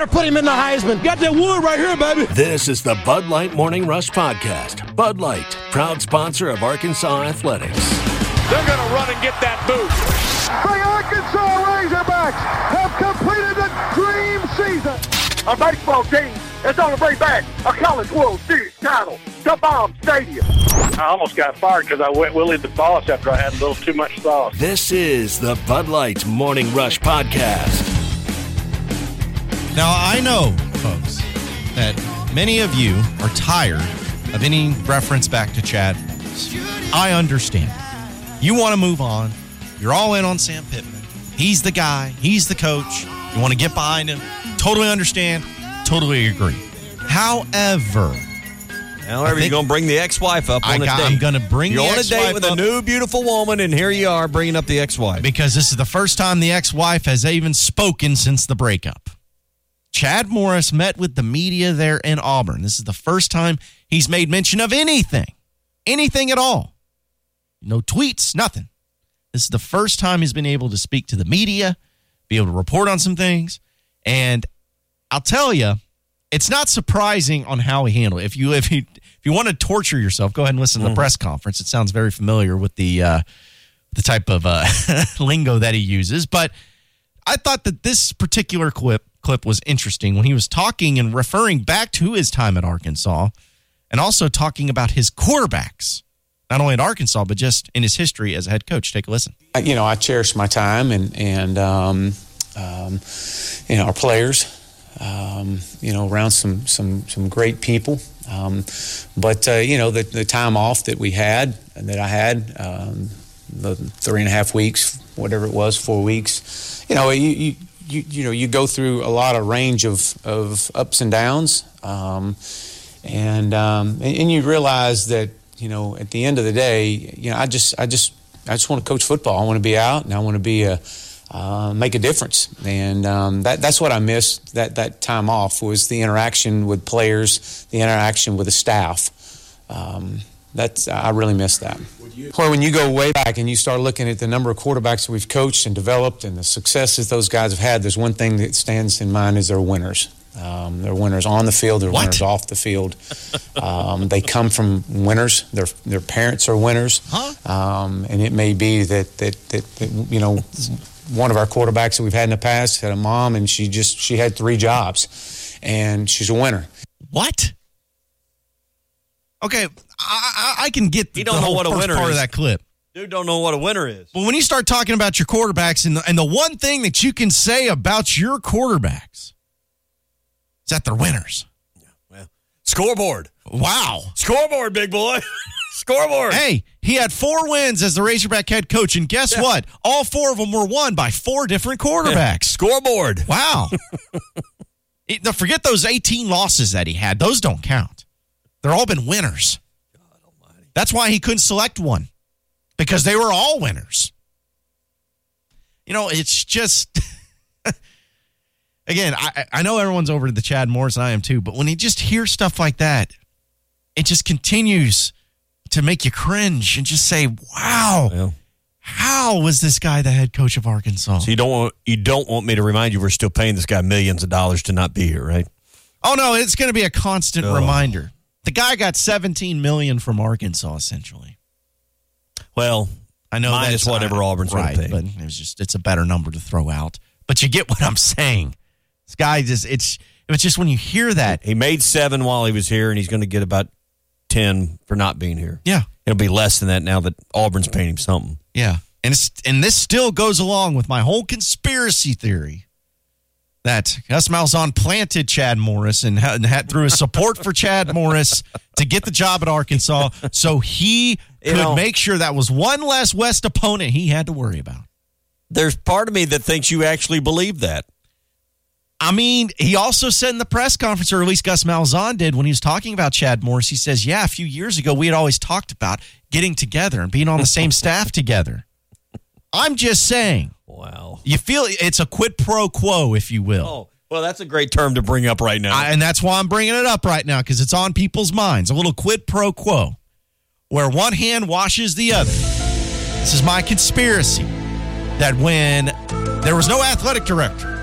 better put him in the Heisman. Got that wood right here, baby. This is the Bud Light Morning Rush Podcast. Bud Light, proud sponsor of Arkansas Athletics. They're going to run and get that boot. The Arkansas Razorbacks have completed the dream season. A baseball team is on the way back a College World Series title to Baum Stadium. I almost got fired because I went Willie the Boss after I had a little too much sauce. This is the Bud Light Morning Rush Podcast. Now, I know, folks, that many of you are tired of any reference back to Chad. I understand. You want to move on. You're all in on Sam Pittman. He's the guy. He's the coach. You want to get behind him. Totally understand. Totally agree. However, you're going to bring the ex-wife up on a date. I'm going to bring the ex-wife up. You're on a date with a new, beautiful woman, and here you are bringing up the ex-wife. Because this is the first time the ex-wife has even spoken since the breakup. Chad Morris met with the media there in Auburn. This is the first time he's made mention of anything at all. No tweets, nothing. This is the first time he's been able to speak to the media, be able to report on some things. And I'll tell you, it's not surprising on how he handled it. If you want to torture yourself, go ahead and listen to the press conference. It sounds very familiar with the type of lingo that he uses. But I thought that this particular clip was interesting when he was talking and referring back to his time at Arkansas and also talking about his quarterbacks, not only at Arkansas, but just in his history as a head coach. Take a listen. I cherish my time and our players, around some great people. But the time off that we had and that I had, the 3.5 weeks, whatever it was, 4 weeks, you go through a lot of range of ups and downs, and you realize that at the end of the day, I just want to coach football. I want to be out and I want to be make a difference, and that's what I missed. That time off was the interaction with players, the interaction with the staff. I really missed that. Well, when you go way back and you start looking at the number of quarterbacks that we've coached and developed and the successes those guys have had, there's one thing that stands in mind is they're winners. They're winners on the field. They're winners off the field. They come from winners. Their parents are winners. And it may be that one of our quarterbacks that we've had in the past had a mom and she had 3 jobs, and she's a winner. What? Okay, I can get the whole what a first winner part is. of that clip. Dude don't know what a winner is. But when you start talking about your quarterbacks, and the one thing that you can say about your quarterbacks is that they're winners. Yeah, well, scoreboard. Wow. Scoreboard, big boy. Scoreboard. Hey, he had 4 wins as the Razorback head coach, and guess what? All 4 of them were won by 4 different quarterbacks. Yeah. Scoreboard. Wow. Forget those 18 losses that he had. Those don't count. They're all been winners. God almighty. That's why he couldn't select one, because they were all winners. It's just, again, I know everyone's over to the Chad Morris, and I am too, but when you just hear stuff like that, it just continues to make you cringe and just say, wow, well, how was this guy the head coach of Arkansas? So you don't want me to remind you we're still paying this guy millions of dollars to not be here, right? Oh, no, it's going to be a constant reminder. The guy got $17 million from Arkansas, essentially. Well, I know that's whatever Auburn's going to pay. But it's a better number to throw out. But you get what I'm saying. This guy it's just when you hear that. He made 7 while he was here, and he's going to get about 10 for not being here. Yeah. It'll be less than that now that Auburn's paying him something. Yeah. And this still goes along with my whole conspiracy theory that Gus Malzahn planted Chad Morris and had through his support for Chad Morris to get the job at Arkansas, so he could make sure that was one less West opponent he had to worry about. There's part of me that thinks you actually believe that. I mean, he also said in the press conference, or at least Gus Malzahn did, when he was talking about Chad Morris, he says, a few years ago we had always talked about getting together and being on the same staff together. I'm just saying. Wow. You feel it's a quid pro quo, if you will. Oh, well, that's a great term to bring up right now. And that's why I'm bringing it up right now, because it's on people's minds. A little quid pro quo, where one hand washes the other. This is my conspiracy, that when there was no athletic director,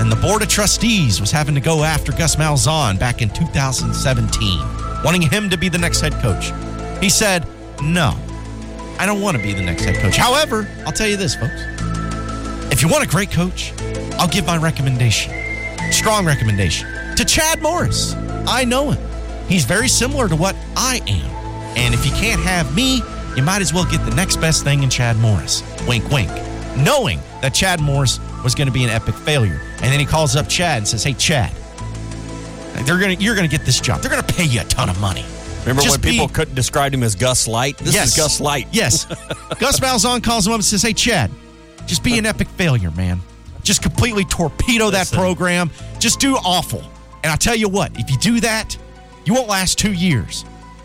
and the Board of Trustees was having to go after Gus Malzahn back in 2017, wanting him to be the next head coach. He said, no, I don't want to be the next head coach. However, I'll tell you this, folks. If you want a great coach, I'll give my recommendation, strong recommendation, to Chad Morris. I know him. He's very similar to what I am. And if you can't have me, you might as well get the next best thing in Chad Morris. Wink, wink. Knowing that Chad Morris was going to be an epic failure. And then he calls up Chad and says, hey, Chad, you're going to get this job. They're going to pay you a ton of money. Remember when people described him as Gus Light? This is Gus Light. Yes. Gus Malzahn calls him up and says, hey, Chad, just be an epic failure, man. Just completely torpedo that program. Just do awful. And I'll tell you what, if you do that, you won't last 2 years.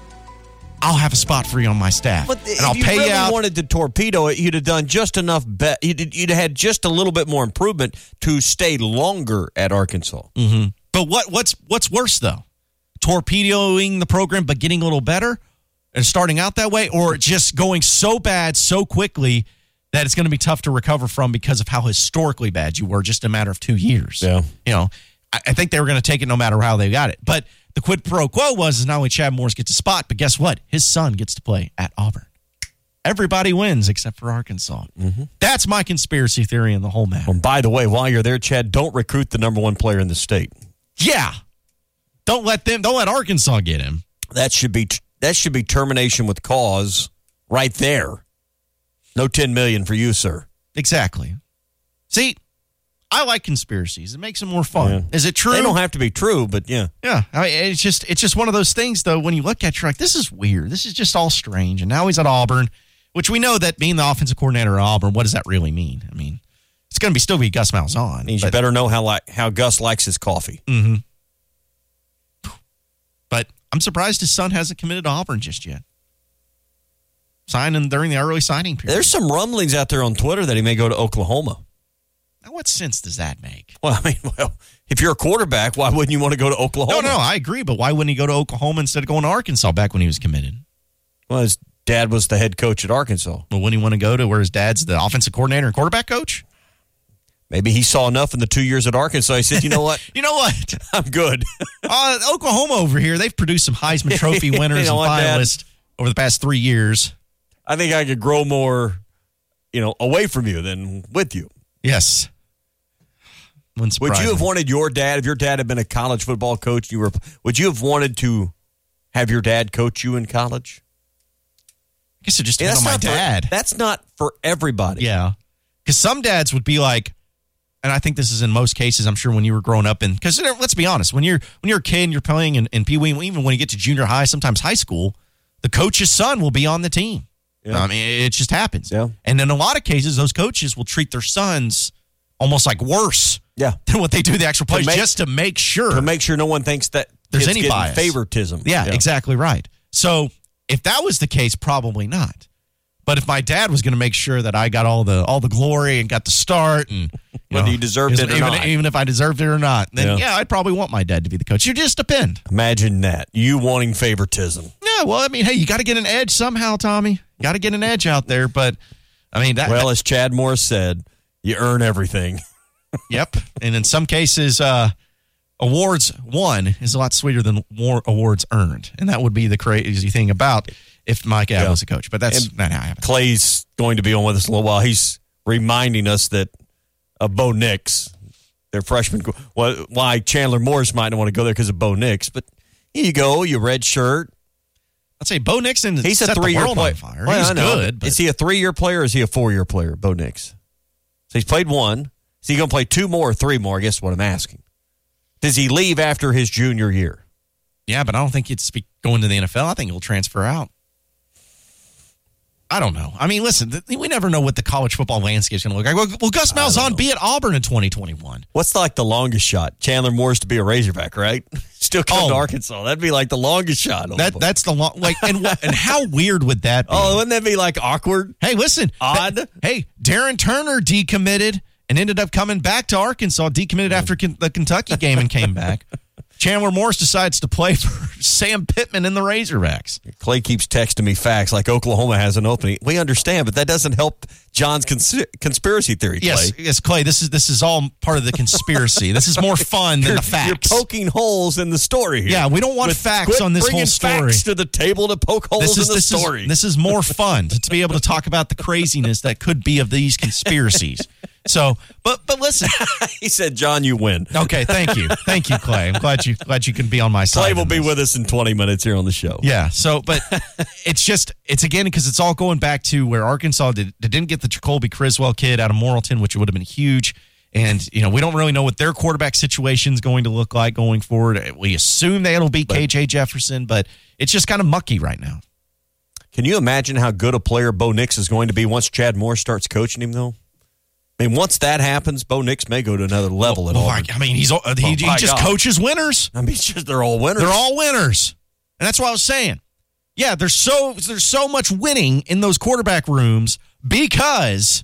I'll have a spot for you on my staff. But and I'll pay you really you out. Wanted to torpedo it, you'd have done just enough. You'd have had just a little bit more improvement to stay longer at Arkansas. Mm-hmm. But what's worse, though? Torpedoing the program but getting a little better and starting out that way, or just going so bad so quickly that it's going to be tough to recover from because of how historically bad you were just a matter of 2 years. Yeah. You know, I think they were going to take it no matter how they got it. But the quid pro quo is not only Chad Morris gets a spot, but guess what? His son gets to play at Auburn. Everybody wins except for Arkansas. Mm-hmm. That's my conspiracy theory in the whole matter. Well, by the way, while you're there, Chad, don't recruit the number one player in the state. Yeah. Don't let Arkansas get him. That should be termination with cause right there. No $10 million for you, sir. Exactly. See, I like conspiracies. It makes them more fun. Yeah. Is it true? They don't have to be true, but yeah. Yeah. I mean, it's just one of those things, though, when you look at it, you're like, this is weird. This is just all strange. And now he's at Auburn, which we know that being the offensive coordinator at Auburn, what does that really mean? I mean, it's going to still be Gus Malzahn. Means you better know how Gus likes his coffee. Mm-hmm. But I'm surprised his son hasn't committed to Auburn just yet. Signing during the early signing period. There's some rumblings out there on Twitter that he may go to Oklahoma. Now, what sense does that make? Well, I mean, if you're a quarterback, why wouldn't you want to go to Oklahoma? No, I agree. But why wouldn't he go to Oklahoma instead of going to Arkansas back when he was committed? Well, his dad was the head coach at Arkansas. Well, wouldn't he want to go to where his dad's the offensive coordinator and quarterback coach? Maybe he saw enough in the 2 years at Arkansas. He said, you know what? I'm good. Oklahoma over here, they've produced some Heisman Trophy winners and finalists over the past 3 years. I think I could grow more, away from you than with you. Yes. Would you have wanted your dad, if your dad had been a college football coach, would you have wanted to have your dad coach you in college? I guess it just depends on my dad. That's not for everybody. Yeah. Because some dads would be like, and I think this is in most cases, I'm sure when you were growing up, because let's be honest, when you're a kid and you're playing in Pee Wee, even when you get to junior high, sometimes high school, the coach's son will be on the team. Yeah. I mean, it just happens. Yeah. And in a lot of cases, those coaches will treat their sons almost like worse than what they do the actual players, just to make sure. To make sure no one thinks that there's any bias. Favoritism. Yeah, exactly right. So if that was the case, probably not. But if my dad was going to make sure that I got all the glory and got the start, and whether you deserved it or not, even if I deserved it or not, then I'd probably want my dad to be the coach. You just depend. Imagine that, you wanting favoritism. Yeah, well, I mean, hey, you got to get an edge somehow, Tommy. You got to get an edge out there. But I mean, as Chad Morris said, you earn everything. Yep, and in some cases, awards won is a lot sweeter than awards earned, and that would be the crazy thing about if Mike Abbott was a coach. But that's not how it happens. Clay's going to be on with us a little while. He's reminding us that Bo Nix, their freshman, why Chandler Morris might not want to go there because of Bo Nix. But here you go, your red shirt. I'd say Bo Nixon. He's a 3-year player. Well, he's good. Is he a 3-year player or is he a 4-year player, Bo Nix? So he's played one. Is he going to play 2 more or 3 more? I guess is what I'm asking. Does he leave after his junior year? Yeah, but I don't think it's going to the NFL. I think he'll transfer out. I don't know. I mean, listen, we never know what the college football landscape is going to look like. Will Gus Malzahn be at Auburn in 2021? What's the longest shot? Chandler Morris to be a Razorback, right? Still come to Arkansas. That'd be like the longest shot. That's the long. And how weird would that be? Oh, wouldn't that be awkward? Hey, listen, odd. Hey, Darren Turner decommitted and ended up coming back to Arkansas. Decommitted after the Kentucky game and came back. Chandler Morris decides to play for Sam Pittman and the Razorbacks. Clay keeps texting me facts like Oklahoma has an opening. We understand, but that doesn't help John's conspiracy theory, Clay. Yes, Clay, this is all part of the conspiracy. This is more fun than the facts. You're poking holes in the story here. Yeah, we don't want facts on this whole story. Facts to the table to poke holes in the story. This is more fun to be able to talk about the craziness that could be of these conspiracies. So, but listen. He said, John, you win. Okay, thank you, Clay. I'm glad you can be on my side. Clay will be with us in 20 minutes here on the show. Yeah. So, but it's again because it's all going back to where Arkansas didn't get the Jacoby Criswell kid out of Morrilton, which would have been huge. And we don't really know what their quarterback situation is going to look like going forward. We assume that it'll be KJ Jefferson, but it's just kind of mucky right now. Can you imagine how good a player Bo Nix is going to be once Chad Morris starts coaching him, though? I mean, once that happens, Bo Nix may go to another level at all. I mean, he just coaches winners. I mean, they're all winners. They're all winners, and that's what I was saying. Yeah, there's so much winning in those quarterback rooms because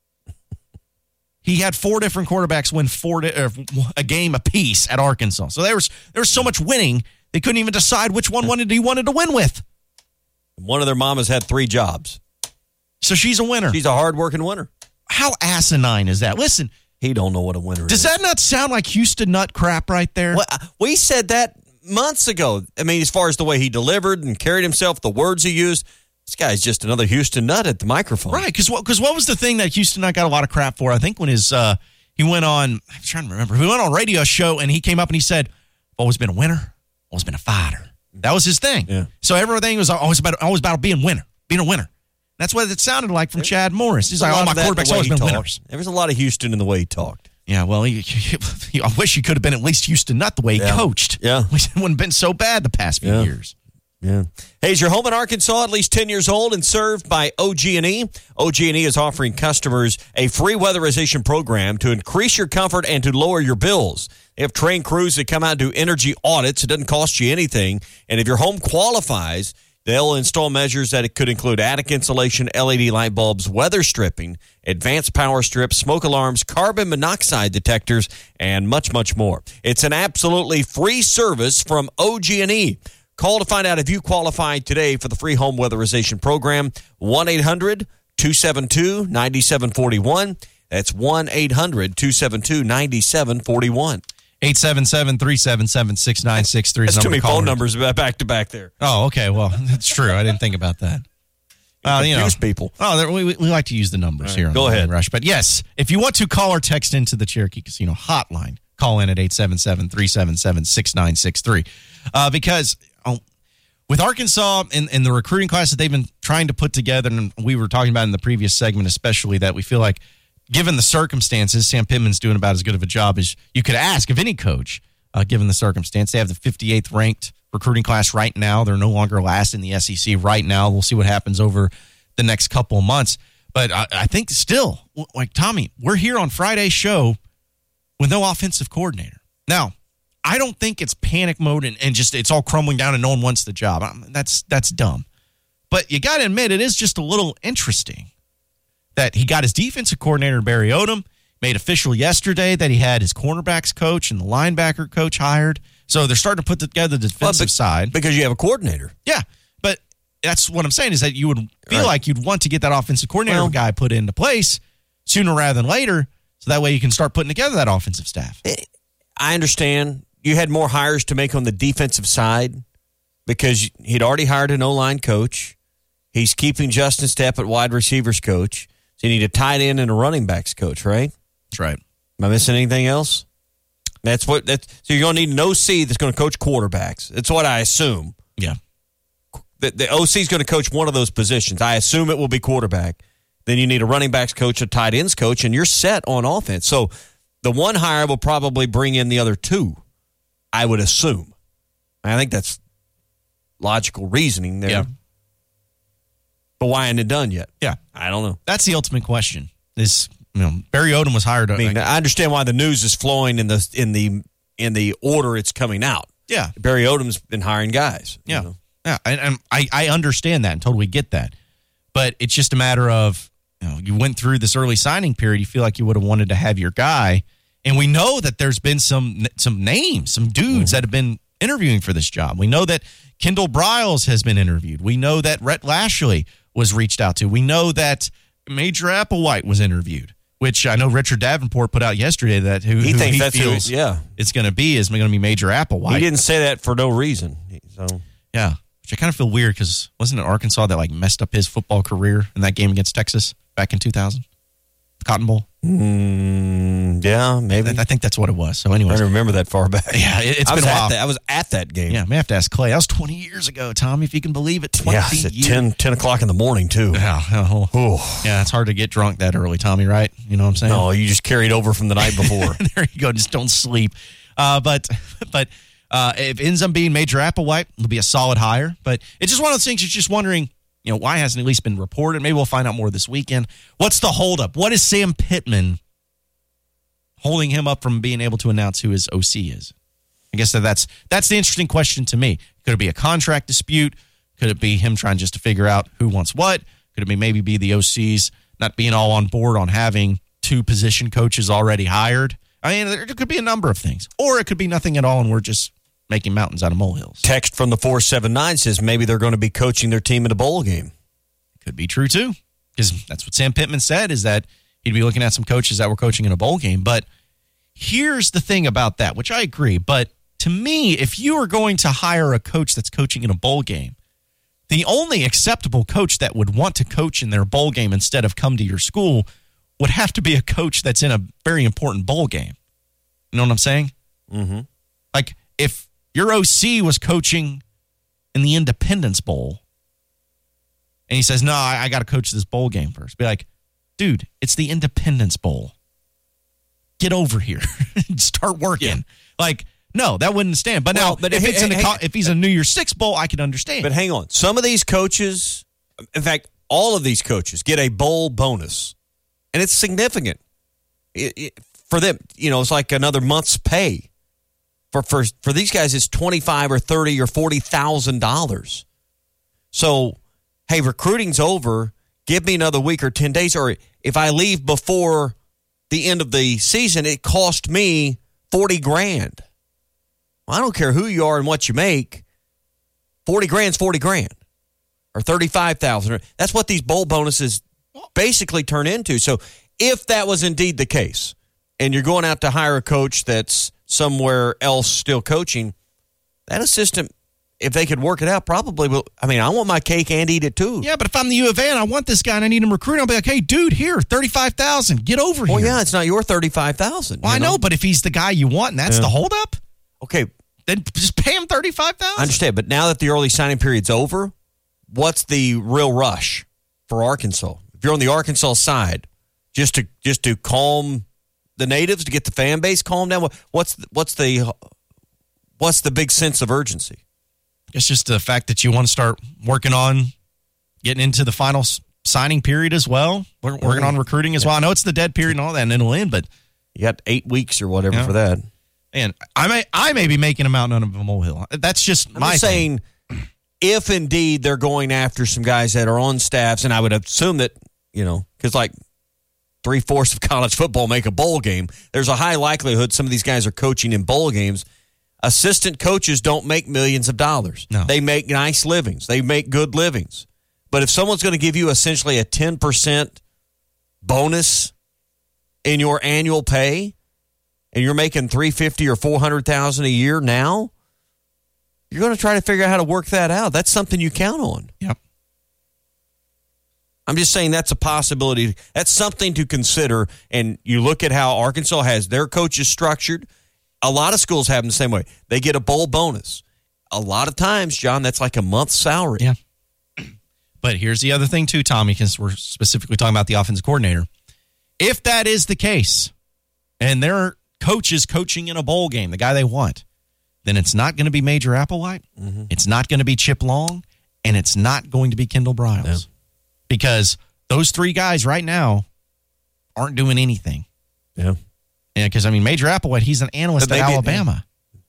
he had 4 different quarterbacks win a game apiece at Arkansas. So there was so much winning they couldn't even decide which one he wanted to win with. One of their mamas had 3 jobs, so she's a winner. She's a hardworking winner. How asinine is that? Listen, he don't know what a winner is. Does that not sound like Houston nut crap right there? Well, we said that months ago. I mean, as far as the way he delivered and carried himself, the words he used, this guy's just another Houston nut at the microphone. Right, because what was the thing that Houston nut got a lot of crap for? I think when he went on, I'm trying to remember, he went on a radio show and he came up and he said, I've always been a winner, always been a fighter. That was his thing. Yeah. So everything was always about being a winner. That's what it sounded like from Chad Morris. He's like, my quarterback's always been winners. There was a lot of Houston in the way he talked. Yeah, well, I wish he could have been at least Houston nut the way he coached. Yeah. It wouldn't have been so bad the past few years. Yeah. Hey, is your home in Arkansas at least 10 years old and served by OG&E? OG&E is offering customers a free weatherization program to increase your comfort and to lower your bills. They have trained crews that come out and do energy audits. It doesn't cost you anything. And if your home qualifies, they'll install measures that it could include attic insulation, LED light bulbs, weather stripping, advanced power strips, smoke alarms, carbon monoxide detectors, and much, much more. It's an absolutely free service from OG&E. Call to find out if you qualify today for the free home weatherization program, 1-800-272-9741. That's 1-800-272-9741. 877-377-6963. That's too many phone numbers back to back there. Oh, okay. Well, that's true. I didn't think about that. Confuse people. Oh, we like to use the numbers here on Go ahead, Rush. But yes, if you want to call or text into the Cherokee Casino hotline, call in at 877-377-6963. Because with Arkansas and the recruiting class that they've been trying to put together, and we were talking about in the previous segment especially, that we feel like given the circumstances, Sam Pittman's doing about as good of a job as you could ask of any coach, given the circumstance. They have the 58th ranked recruiting class right now. They're no longer last in the SEC right now. We'll see what happens over the next couple of months. But I think still, like Tommy, we're here on Friday's show with no offensive coordinator. Now, I don't think it's panic mode and just it's all crumbling down and no one wants the job. That's dumb. But you got to admit, it is just a little interesting that he got his defensive coordinator, Barry Odom, made official yesterday that he had his cornerbacks coach and the linebacker coach hired. So they're starting to put together the defensive side. Because you have a coordinator. Yeah, but that's what I'm saying is that you would feel like you'd want to get that offensive coordinator guy put into place sooner rather than later, so that way you can start putting together that offensive staff. I understand. You had more hires to make on the defensive side because he'd already hired an O-line coach. He's keeping Justin Stepp at wide receivers coach. So you need a tight end and a running backs coach, right? That's right. Am I missing anything else? So you're going to need an OC that's going to coach quarterbacks. That's what I assume. Yeah. The OC is going to coach one of those positions. I assume it will be quarterback. Then you need a running backs coach, a tight ends coach, and you're set on offense. So the one hire will probably bring in the other two, I would assume. I think that's logical reasoning there. Yeah. But why isn't it done yet? Yeah. I don't know. That's the ultimate question. Barry Odom was hired. I understand why the news is flowing in the order it's coming out. Yeah. Barry Odom's been hiring guys. Yeah. You know? Yeah. And I understand that and totally get that. But it's just a matter of, you went through this early signing period. You feel like you would have wanted to have your guy. And we know that there's been some names, some dudes that have been interviewing for this job. We know that Kendall Briles has been interviewed. We know that Rhett Lashley was reached out to. We know that Major Applewhite was interviewed, which I know Richard Davenport put out yesterday that who he feels it's going to be is going to be Major Applewhite. He didn't say that for no reason. So yeah, which I kind of feel weird because wasn't it Arkansas that like messed up his football career in that game against Texas back in 2000? The Cotton Bowl? Yeah, maybe. I think that's what it was. So anyways. I don't remember that far back. Yeah, it's been a while. I was at that game. Yeah, may have to ask Clay. That was 20 years ago, Tommy, if you can believe it. 20 years. At 10 o'clock in the morning, too. Yeah, it's hard to get drunk that early, Tommy, right? You know what I'm saying? No, you just carried over from the night before. There you go. Just don't sleep. But if it ends up being Major Applewhite, it'll be a solid hire. But it's just one of those things you're just wondering, why hasn't it at least been reported? Maybe we'll find out more this weekend. What's the holdup? What is Sam Pittman holding him up from being able to announce who his OC is? I guess that's the interesting question to me. Could it be a contract dispute? Could it be him trying just to figure out who wants what? Could it maybe be the OCs not being all on board on having 2 position coaches already hired? I mean, there could be a number of things. Or it could be nothing at all and we're just making mountains out of molehills. Text from the 479 says maybe they're going to be coaching their team in a bowl game. Could be true, too. Because that's what Sam Pittman said, is that he'd be looking at some coaches that were coaching in a bowl game. But here's the thing about that, which I agree. But to me, if you are going to hire a coach that's coaching in a bowl game, the only acceptable coach that would want to coach in their bowl game instead of come to your school would have to be a coach that's in a very important bowl game. You know what I'm saying? Mm-hmm. Like, if your OC was coaching in the Independence Bowl, and he says, no, I got to coach this bowl game first. Be like, dude, it's the Independence Bowl. Get over here. Start working. Yeah. Like, no, that wouldn't stand. But if he's a New Year's Six Bowl, I can understand. But hang on. Some of these coaches, in fact, all of these coaches get a bowl bonus. And it's significant. For them, it's like another month's pay. For these guys, it's $25,000 or $30,000 or $40,000. So, hey, recruiting's over. Give me another week or 10 days. Or if I leave before the end of the season, it cost me $40,000. Well, I don't care who you are and what you make. $40,000 is $40,000 or $35,000. That's what these bowl bonuses basically turn into. So, if that was indeed the case, and you're going out to hire a coach that's somewhere else still coaching, that assistant, if they could work it out, probably will. I mean, I want my cake and eat it too. Yeah, but if I'm the U of A and I want this guy and I need him recruiting, I'll be like, hey, dude, here, $35,000. Get over here. Well, yeah, it's not your $35,000. Well, I know, but if he's the guy you want and that's the holdup, okay, then just pay him $35,000. I understand, but now that the early signing period's over, what's the real rush for Arkansas? If you're on the Arkansas side, just to calm the natives, to get the fan base calmed down, what's the big sense of urgency? It's just the fact that you want to start working on getting into the final signing period as well. We're working on recruiting as well. I know it's the dead period and all that, and it'll end, but you got 8 weeks or whatever for that. And I may be making a mountain out of a molehill. That's just my saying. If indeed they're going after some guys that are on staffs, and I would assume that, because like 3/4 of college football make a bowl game, there's a high likelihood some of these guys are coaching in bowl games. Assistant coaches don't make millions of dollars. No. They make nice livings. They make good livings. But if someone's going to give you essentially a 10% bonus in your annual pay, and you're making $350,000 or $400,000 a year now, you're going to try to figure out how to work that out. That's something you count on. Yep. I'm just saying that's a possibility. That's something to consider. And you look at how Arkansas has their coaches structured. A lot of schools have them the same way. They get a bowl bonus. A lot of times, John, that's like a month's salary. Yeah. But here's the other thing too, Tommy, because we're specifically talking about the offensive coordinator. If that is the case, and their coach is coaching in a bowl game, the guy they want, then it's not going to be Major Applewhite. Mm-hmm. It's not going to be Chip Long, and it's not going to be Kendall Briles. Yeah. Because those 3 guys right now aren't doing anything. Yeah. Yeah, because, Major Applewhite, he's an analyst at Alabama.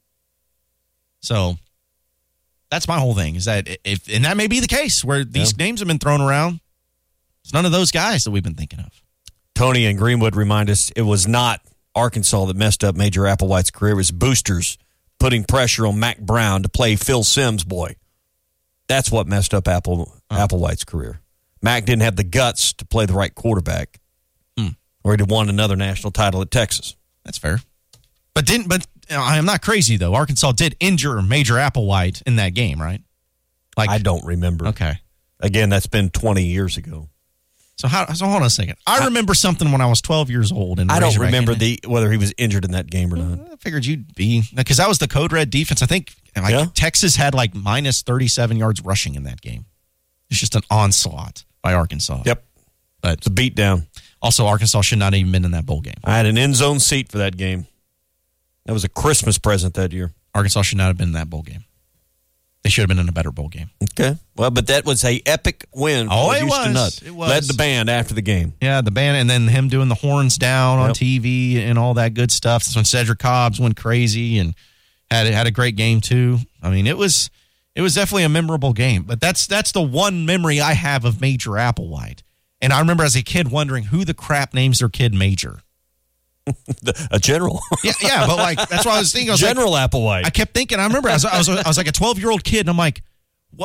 So that's my whole thing, is that and that may be the case where these names have been thrown around. It's none of those guys that we've been thinking of. Tony and Greenwood remind us it was not Arkansas that messed up Major Applewhite's career was boosters putting pressure on Mac Brown to play Phil Simms' boy. That's what messed up Applewhite's career. Mac didn't have the guts to play the right quarterback, or he'd have won another national title at Texas. That's fair. But I'm not crazy, though. Arkansas did injure Major Applewhite in that game, right? I don't remember. Okay. Again, that's been 20 years ago. So hold on a second. I remember something when I was 12 years old. I don't remember whether he was injured in that game or not. I figured you'd be, because that was the Code Red defense. I think Texas had like minus 37 yards rushing in that game. It's just an onslaught by Arkansas. Yep. But it's a beatdown. Also, Arkansas should not have even been in that bowl game. I had an end zone seat for that game. That was a Christmas present that year. Arkansas should not have been in that bowl game. They should have been in a better bowl game. Okay. Well, but that was a epic win for Houston Nutt. It was. Led the band after the game. Yeah, the band, and then him doing the horns down on TV and all that good stuff. That's when Cedric Cobbs went crazy and had a great game too. I mean, it was definitely a memorable game. But that's the one memory I have of Major Applewhite. And I remember as a kid wondering who the crap names their kid Major. A general. yeah, but like that's what I was thinking. I was General Applewhite. I kept thinking. I remember I was like a 12-year-old kid, and I'm like, what?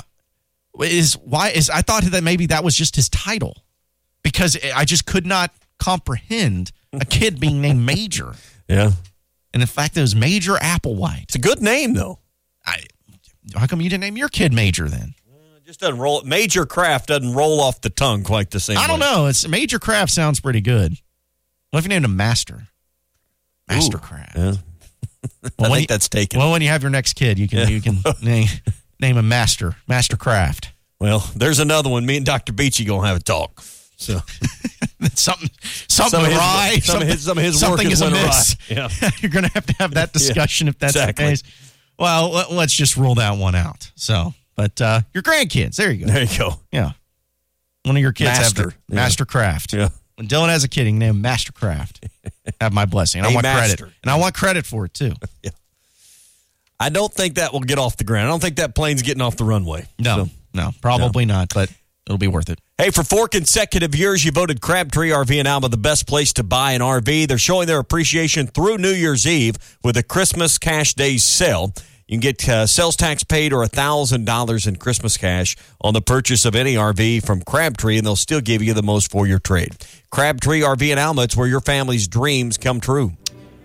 I thought that maybe that was just his title, because I just could not comprehend a kid being named Major. Yeah, and in fact, it was Major Applewhite. It's a good name though. How come you didn't name your kid Major then? It just doesn't roll. Major Kraft doesn't roll off the tongue quite the same. I don't know. It's Major Kraft sounds pretty good. What if you named him Master? Master Kraft. Yeah. Well, I think that's taken. Well, when you have your next kid, you can name him Master Kraft. Well, there's another one. Me and Dr. Beachy gonna have a talk. So something awry. Some of his something work is went amiss. awry. Yeah. You're gonna have that discussion if that's the case. Well, let's just rule that one out. So, but your grandkids, there you go. There you go. Yeah, one of your kids Master. Master Kraft. Yeah. When Dylan has a kid, he can name him Master Kraft. Have my blessing. I want credit. And I want credit for it, too. Yeah. I don't think that will get off the ground. I don't think that plane's getting off the runway. No, probably not, but it'll be worth it. Hey, for 4 consecutive years, you voted Crabtree RV in Alma the best place to buy an RV. They're showing their appreciation through New Year's Eve with a Christmas Cash Days sale. You can get sales tax paid or $1,000 in Christmas cash on the purchase of any RV from Crabtree, and they'll still give you the most for your trade. Crabtree RV in Alma, it's where your family's dreams come true.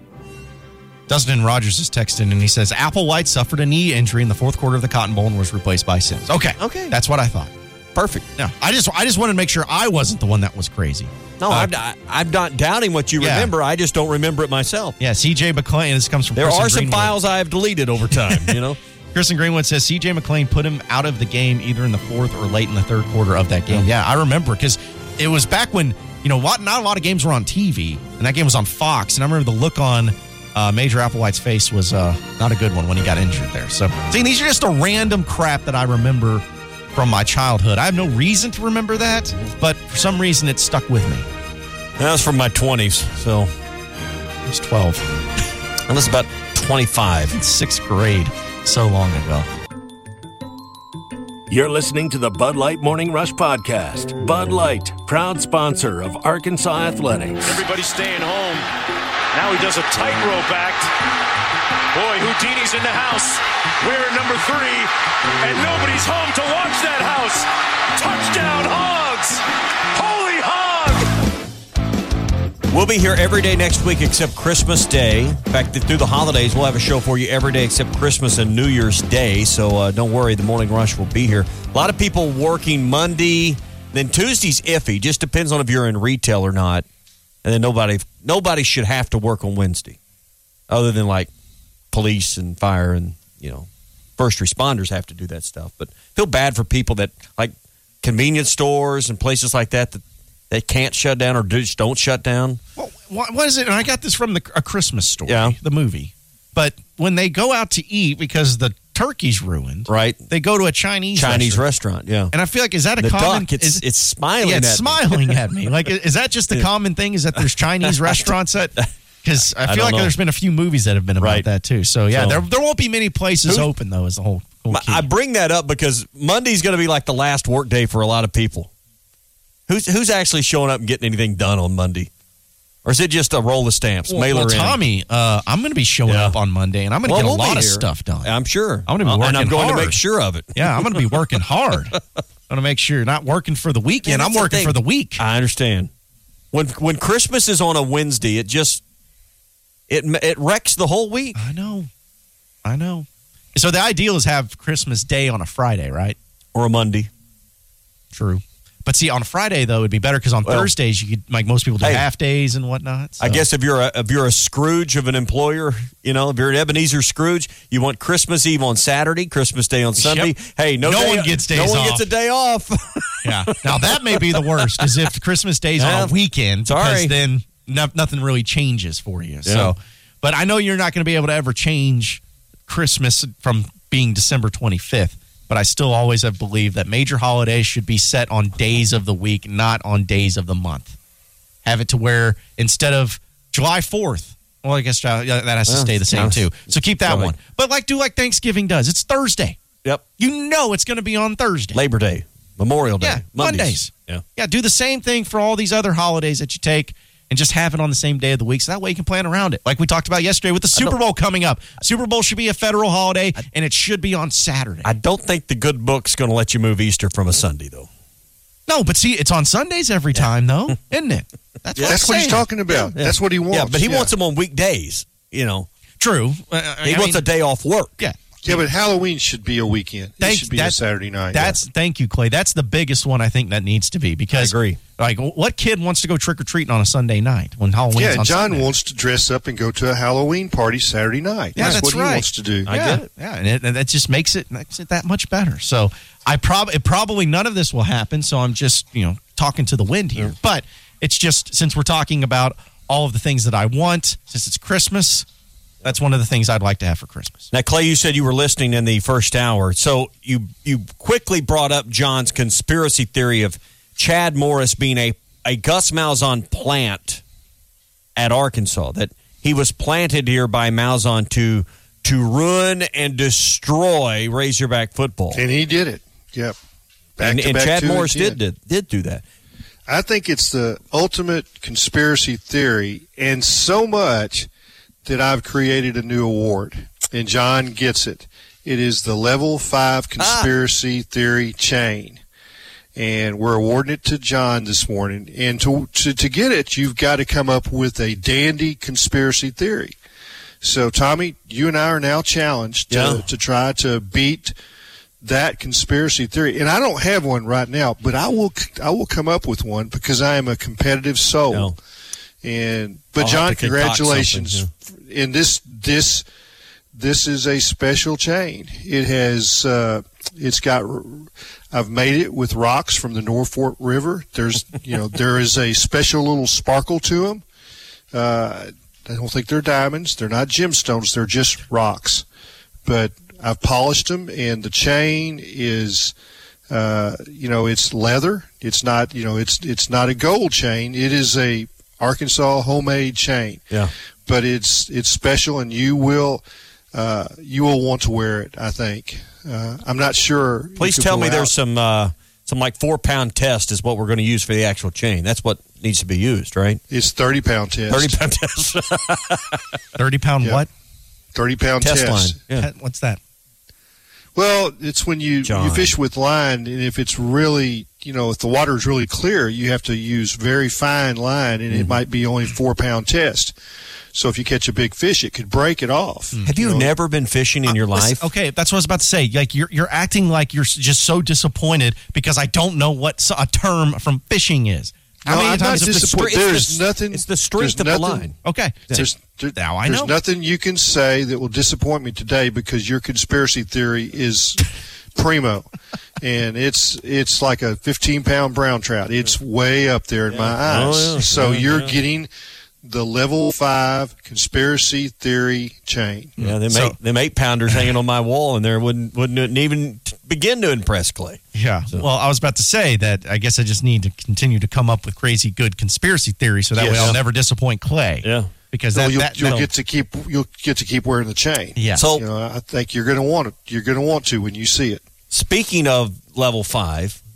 Dustin Rogers is texting, and he says, Applewhite suffered a knee injury in the fourth quarter of the Cotton Bowl and was replaced by Simms. Okay. That's what I thought. Perfect. Yeah, I just wanted to make sure I wasn't the one that was crazy. No, I'm not doubting what you remember. I just don't remember it myself. Yeah, C.J. McClain. This comes from There Kristen are some Greenwood. files I have deleted over time, you know. Kristen Greenwood says C.J. McClain put him out of the game either in the fourth or late in the third quarter of that game. Yeah, I remember because it was back when, not a lot of games were on TV, and that game was on Fox. And I remember the look on Major Applewhite's face was not a good one when he got injured there. So, see, these are just a random crap that I remember from my childhood. I have no reason to remember that, but for some reason it stuck with me. That was from my 20s, so. I was 12. I was about 25. In 6th grade. So long ago. You're listening to the Bud Light Morning Rush Podcast. Bud Light, proud sponsor of Arkansas Athletics. Everybody's staying home. Now he does a tightrope act. Boy, Houdini's in the house. We're at number 3, and nobody's home to watch that house. Touchdown, Hogs! Holy Hog! We'll be here every day next week except Christmas Day. In fact, through the holidays, we'll have a show for you every day except Christmas and New Year's Day. So don't worry, the Morning Rush will be here. A lot of people working Monday. Then Tuesday's iffy. Just depends on if you're in retail or not. And then nobody should have to work on Wednesday, other than like police and fire and first responders have to do that stuff. But feel bad for people that like convenience stores and places like that they can't shut down or just don't shut down. Well, what is it? And I got this from A Christmas Story, yeah. The movie. But when they go out to eat because the turkey's ruined, right? They go to a Chinese restaurant, yeah. And I feel like, is that a the common? Duck, it's smiling. Yeah, it's at smiling me. at me. Like, is that just the common thing? Is that there's Chinese restaurants that? Because I feel like there's been a few movies that have been about that too. So yeah, there won't be many places open though. Is the whole key. I bring that up because Monday's going to be like the last work day for a lot of people. Who's actually showing up and getting anything done on Monday? Or is it just a roll of stamps? Mailer in? Tommy, I'm going to be showing up on Monday, and I'm going to get a lot of stuff done. I'm sure. I'm going to be working and I'm going hard. to make sure of it. Yeah, I'm going to be working hard. I'm going to make sure not working for the weekend. I'm working for the week. I understand. When Christmas is on a Wednesday, it wrecks the whole week. I know. So the ideal is have Christmas Day on a Friday, right? Or a Monday. True. But see, on a Friday though, it'd be better because on Thursdays you could, like most people do, half days and whatnot. So. I guess if you're a Scrooge of an employer, if you're an Ebenezer Scrooge, you want Christmas Eve on Saturday, Christmas Day on Sunday. Yep. Hey, no one gets days off. No one gets a day off. Yeah. Now that may be the worst, is if Christmas Day's on a weekend, because then nothing really changes for you. Yeah. So, but I know you're not going to be able to ever change Christmas from being December 25th. But I still always have believed that major holidays should be set on days of the week, not on days of the month. Have it to where instead of July 4th, well, I guess that has to stay the same too. So keep that one. But do like Thanksgiving does. It's Thursday. Yep. You know it's going to be on Thursday. Labor Day, Memorial Day, yeah, Mondays. Yeah, do the same thing for all these other holidays that you take. And just have it on the same day of the week. So that way you can plan around it. Like we talked about yesterday with the Super Bowl coming up. Super Bowl should be a federal holiday, and it should be on Saturday. I don't think the good book's going to let you move Easter from a Sunday, though. No, but see, it's on Sundays every time, though, isn't it? That's what he's talking about. Yeah. That's what he wants. Yeah, but he wants them on weekdays, True. He wants a day off work. Yeah. Yeah, but Halloween should be a weekend. It should be a Saturday night. Thank you, Clay. That's the biggest one I think that needs to be, because I agree. Like, what kid wants to go trick-or-treating on a Sunday night when Halloween's on John Sunday? wants to dress up and go to a Halloween party Saturday night. Yeah, that's what right. he wants to do. I get it. Yeah, and that just makes it that much better. So probably none of this will happen, so I'm just, talking to the wind here. But it's just, since we're talking about all of the things that I want, since it's Christmas, that's one of the things I'd like to have for Christmas. Now, Clay, you said you were listening in the first hour. So you quickly brought up John's conspiracy theory of Chad Morris being a Gus Malzahn plant at Arkansas, that he was planted here by Malzahn to ruin and destroy Razorback football. And he did it. Yep. And Chad Morris did do that. I think it's the ultimate conspiracy theory, and so much that I've created a new award, and John gets it. It is the Level 5 Conspiracy Theory Chain, and we're awarding it to John this morning. And to get it, you've got to come up with a dandy conspiracy theory. So, Tommy, you and I are now challenged to try to beat that conspiracy theory. And I don't have one right now, but I will come up with one, because I am a competitive soul. No. But John, congratulations. And this is a special chain. It has I've made it with rocks from the Norfolk River. There's there is a special little sparkle to them. I don't think they're diamonds. They're not gemstones. They're just rocks. But I've polished them, and the chain is it's leather. It's not it's not a gold chain. It is a Arkansas homemade chain. Yeah. But it's special, and you will want to wear it, I think. I'm not sure. Please tell me there's some like 4-pound test is what we're going to use for the actual chain. That's what needs to be used, right? It's 30-pound test. 30-pound test. 30-pound what? 30-pound test. Line. Yeah. What's that? Well, it's when you fish with line, and if it's really, if the water is really clear, you have to use very fine line, and it might be only 4-pound test. So if you catch a big fish, it could break it off. Have you never been fishing in your life? Okay, that's what I was about to say. Like you're acting like you're just so disappointed because I don't know what a term from fishing is. I'm not disappointed. There's nothing. It's the strength of the line. Okay. Now I know. There's nothing you can say that will disappoint me today, because your conspiracy theory is primo, and it's like a 15-pound brown trout. It's way up there in my eyes. So you're getting the Level 5 conspiracy theory chain. Yeah, them 8-pounders hanging on my wall, and there wouldn't even begin to impress Clay. Yeah. So. Well, I was about to say that I guess I just need to continue to come up with crazy good conspiracy theories, so that way I'll never disappoint Clay. Yeah. Because you'll get to keep wearing the chain. Yeah. So I think you're going to want it. You're going to want to when you see it. Speaking of Level 5,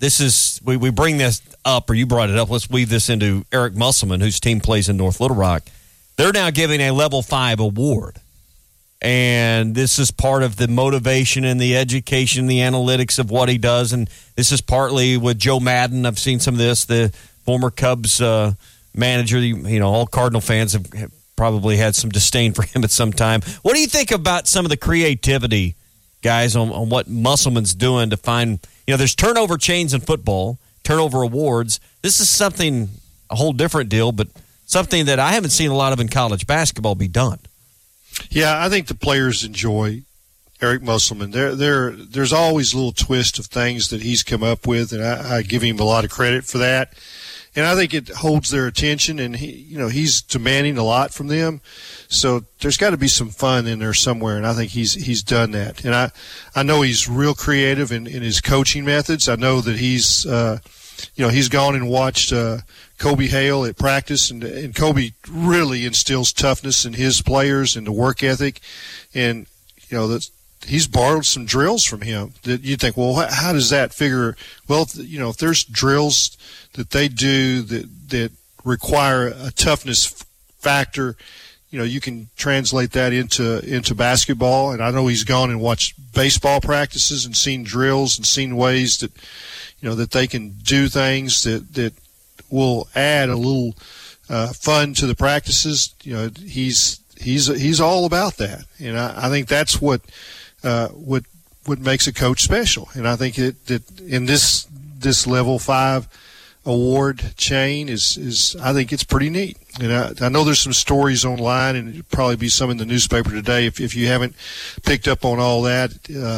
we bring this up, or you brought it up. Let's weave this into Eric Musselman, whose team plays in North Little Rock. They're now giving a level 5 award. And this is part of the motivation and the education, the analytics of what he does. And this is partly with Joe Madden. I've seen some of this, the former Cubs manager. All Cardinal fans have probably had some disdain for him at some time. What do you think about some of the creativity, guys, on what Musselman's doing to find, there's turnover chains in football, turnover awards. This is something, a whole different deal, but something that I haven't seen a lot of in college basketball be done. Yeah, I think the players enjoy Eric Musselman. There's always a little twist of things that he's come up with, and I give him a lot of credit for that. And I think it holds their attention, and he's demanding a lot from them. So there's got to be some fun in there somewhere, and I think he's done that. And I know he's real creative in his coaching methods. I know that he's gone and watched Kobe Hale at practice, and Kobe really instills toughness in his players and the work ethic. And he's borrowed some drills from him that you think, well, how does that figure? Well, if there's drills that they do that require a toughness factor, you can translate that into basketball. And I know he's gone and watched baseball practices and seen drills and seen ways that that they can do things that will add a little fun to the practices. He's all about that, and I think that's what makes a coach special. And I think that in this level 5 award chain is I think it's pretty neat. And I know there's some stories online, and it'll probably be some in the newspaper today if you haven't picked up on all that.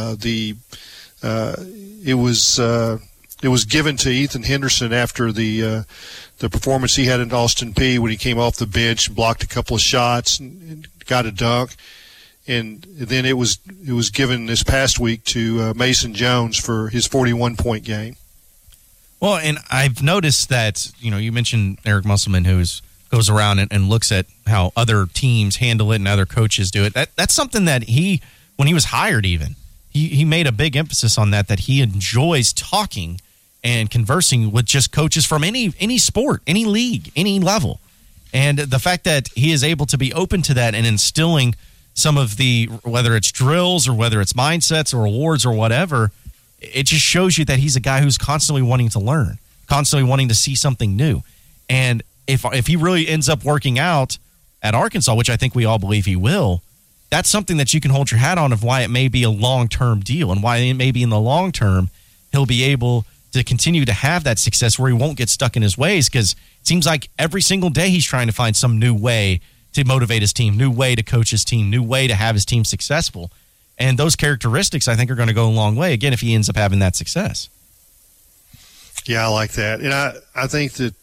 It was given to Ethan Henderson after the performance he had in Austin Peay when he came off the bench and blocked a couple of shots and got a dunk. And then it was given this past week to Mason Jones for his 41-point game. Well, and I've noticed that, you mentioned Eric Musselman, who goes around and looks at how other teams handle it and other coaches do it. That's something that when he was hired even, he made a big emphasis on that he enjoys talking and conversing with just coaches from any sport, any league, any level. And the fact that he is able to be open to that and instilling some of the, whether it's drills or whether it's mindsets or awards or whatever, it just shows you that he's a guy who's constantly wanting to learn, constantly wanting to see something new. And if he really ends up working out at Arkansas, which I think we all believe he will, that's something that you can hold your hat on of why it may be a long-term deal and why it may be in the long term he'll be able to continue to have that success where he won't get stuck in his ways, because it seems like every single day he's trying to find some new way to motivate his team, new way to coach his team, new way to have his team successful. And those characteristics, I think, are going to go a long way, again, if he ends up having that success. Yeah, I like that. And I think that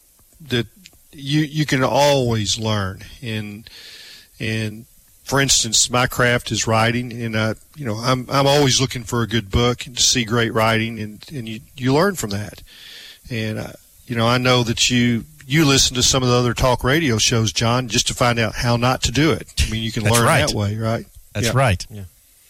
you can always learn. And for instance, my craft is writing, and I'm always looking for a good book and to see great writing, and you learn from that. And I know that you listen to some of the other talk radio shows, John, just to find out how not to do it. I mean, you can learn that way, right? That's right. Yeah.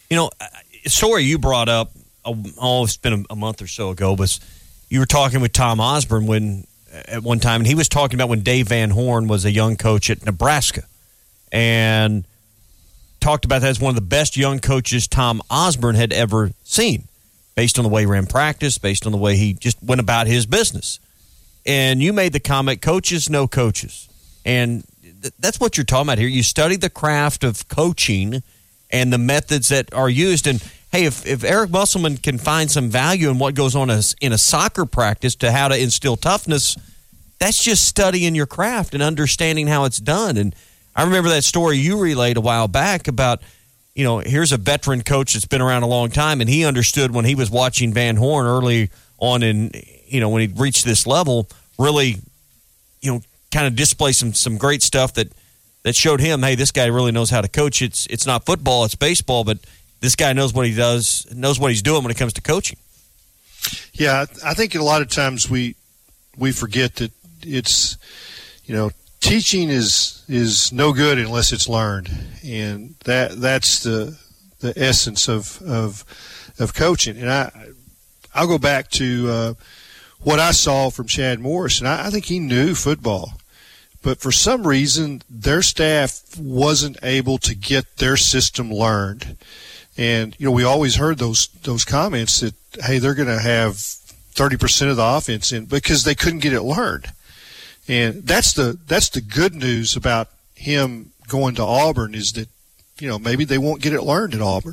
A story you brought up, it's been a month or so ago, but you were talking with Tom Osborne at one time, and he was talking about when Dave Van Horn was a young coach at Nebraska, and talked about that as one of the best young coaches Tom Osborne had ever seen, based on the way he ran practice, based on the way he just went about his business. And you made the comment, coaches know coaches. And that's what you're talking about here. You study the craft of coaching and the methods that are used. And, hey, if Eric Musselman can find some value in what goes on in a soccer practice to how to instill toughness, that's just studying your craft and understanding how it's done. And I remember that story you relayed a while back about, here's a veteran coach that's been around a long time, and he understood when he was watching Van Horn early on when he reached this level, really, kind of display some great stuff that showed him, hey, this guy really knows how to coach. It's not football, it's baseball, but this guy knows what he does, knows what he's doing when it comes to coaching. Yeah, I think a lot of times we forget that it's, teaching is no good unless it's learned, and that's the essence of coaching. And I'll go back to what I saw from Chad Morris, and I think he knew football. But for some reason, their staff wasn't able to get their system learned. And, we always heard those comments that, hey, they're going to have 30% of the offense in because they couldn't get it learned. And that's the good news about him going to Auburn is that, maybe they won't get it learned at Auburn.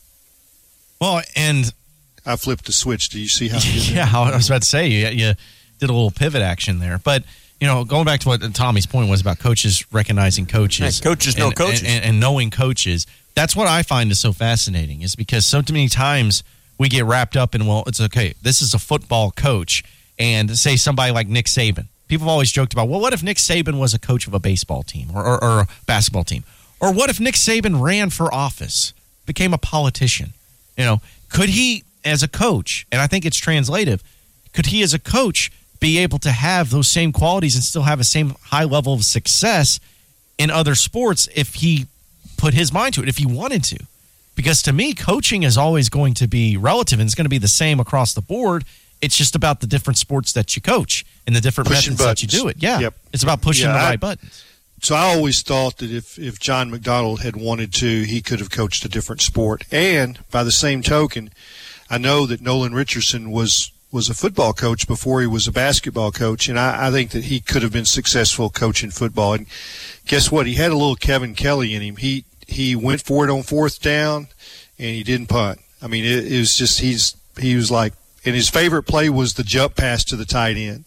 Well, and I flipped the switch. Do you see how? Yeah, I was about to say you did a little pivot action there, but going back to what Tommy's point was about coaches recognizing coaches, coaches know coaches, and knowing coaches. That's what I find is so fascinating, is because so many times we get wrapped up in, well, it's okay, this is a football coach, and say somebody like Nick Saban. People have always joked about, well, what if Nick Saban was a coach of a baseball team or a basketball team, or what if Nick Saban ran for office, became a politician? Could he, as a coach, and I think it's translative, could he as a coach be able to have those same qualities and still have a same high level of success in other sports if he put his mind to it, if he wanted to? Because to me, coaching is always going to be relative, and it's going to be the same across the board. It's just about the different sports that you coach and the different pushing methods buttons. that you do it. Yeah, Yep. It's about pushing the right buttons. So I always thought that if John McDonald had wanted to, he could have coached a different sport. And by the same token, I know that Nolan Richardson was a football coach before he was a basketball coach, and I think that he could have been successful coaching football. And guess what? He had a little Kevin Kelly in him. He went for it on fourth down, and he didn't punt. I mean, it was just he was like, and his favorite play was the jump pass to the tight end.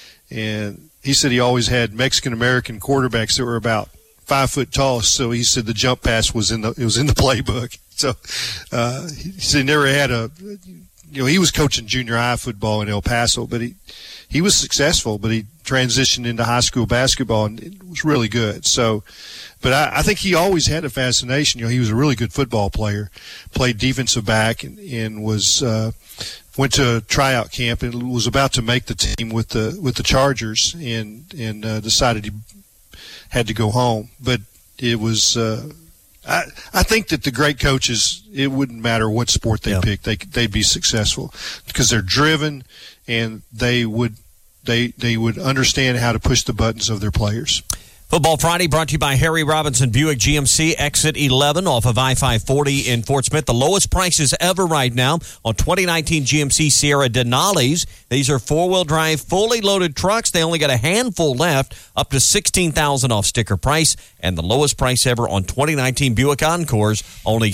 And he said he always had Mexican-American quarterbacks that were about 5 foot tall, so he said the jump pass was in the playbook. So he said he never had he was coaching junior high football in El Paso, but he was successful, but he transitioned into high school basketball and it was really good. So, but I think he always had a fascination. He was a really good football player, played defensive back and was went to a tryout camp and was about to make the team with the Chargers and decided he had to go home. But it was I think that the great coaches, it wouldn't matter what sport they picked, they'd be successful because they're driven and they would understand how to push the buttons of their players. Football Friday brought to you by Harry Robinson Buick GMC, exit 11 off of I-540 in Fort Smith. The lowest prices ever right now on 2019 GMC Sierra Denali's. These are four-wheel drive, fully loaded trucks. They only got a handful left, up to $16,000 off sticker price. And the lowest price ever on 2019 Buick Encores, only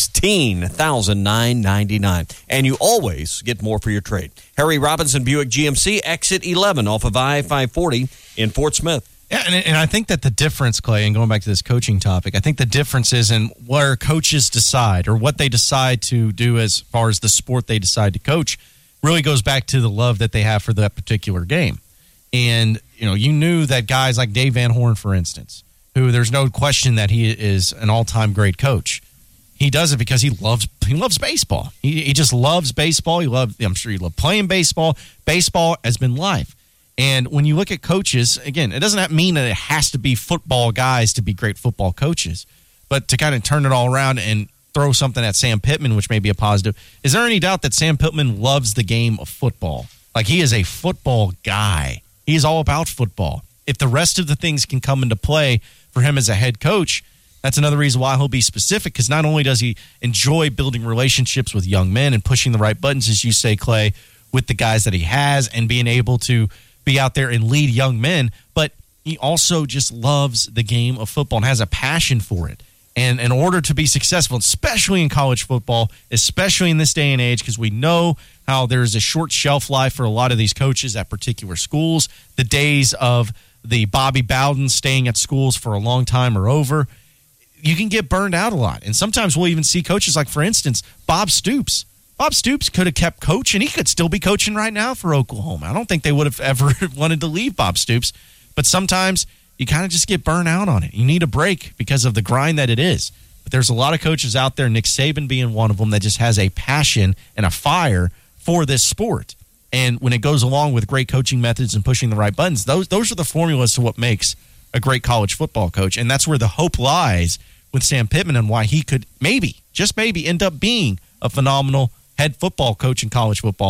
$16,999. And you always get more for your trade. Harry Robinson Buick GMC, exit 11 off of I-540 in Fort Smith. Yeah, and I think that the difference, Clay, and going back to this coaching topic, I think the difference is in where coaches decide or what they decide to do as far as the sport they decide to coach really goes back to the love that they have for that particular game. And, you knew that guys like Dave Van Horn, for instance, who there's no question that he is an all-time great coach. He does it because he loves baseball. He just loves baseball. I'm sure he loved playing baseball. Baseball has been life. And when you look at coaches, again, it doesn't mean that it has to be football guys to be great football coaches, but to kind of turn it all around and throw something at Sam Pittman, which may be a positive. Is there any doubt that Sam Pittman loves the game of football? Like, he is a football guy. He is all about football. If the rest of the things can come into play for him as a head coach, that's another reason why he'll be specific, because not only does he enjoy building relationships with young men and pushing the right buttons, as you say, Clay, with the guys that he has and being able to be out there and lead young men, but he also just loves the game of football and has a passion for it. And in order to be successful, especially in college football, especially in this day and age, because we know how there's a short shelf life for a lot of these coaches at particular schools, the days of the Bobby Bowden staying at schools for a long time are over. You can get burned out a lot. And sometimes we'll even see coaches like, for instance, Bob Stoops. Bob Stoops could have kept coaching. He could still be coaching right now for Oklahoma. I don't think they would have ever wanted to leave Bob Stoops. But sometimes you kind of just get burnt out on it. You need a break because of the grind that it is. But there's a lot of coaches out there, Nick Saban being one of them, that just has a passion and a fire for this sport. And when it goes along with great coaching methods and pushing the right buttons, those are the formulas to what makes a great college football coach. And that's where the hope lies with Sam Pittman and why he could maybe, just maybe, end up being a phenomenal head football coach in college football,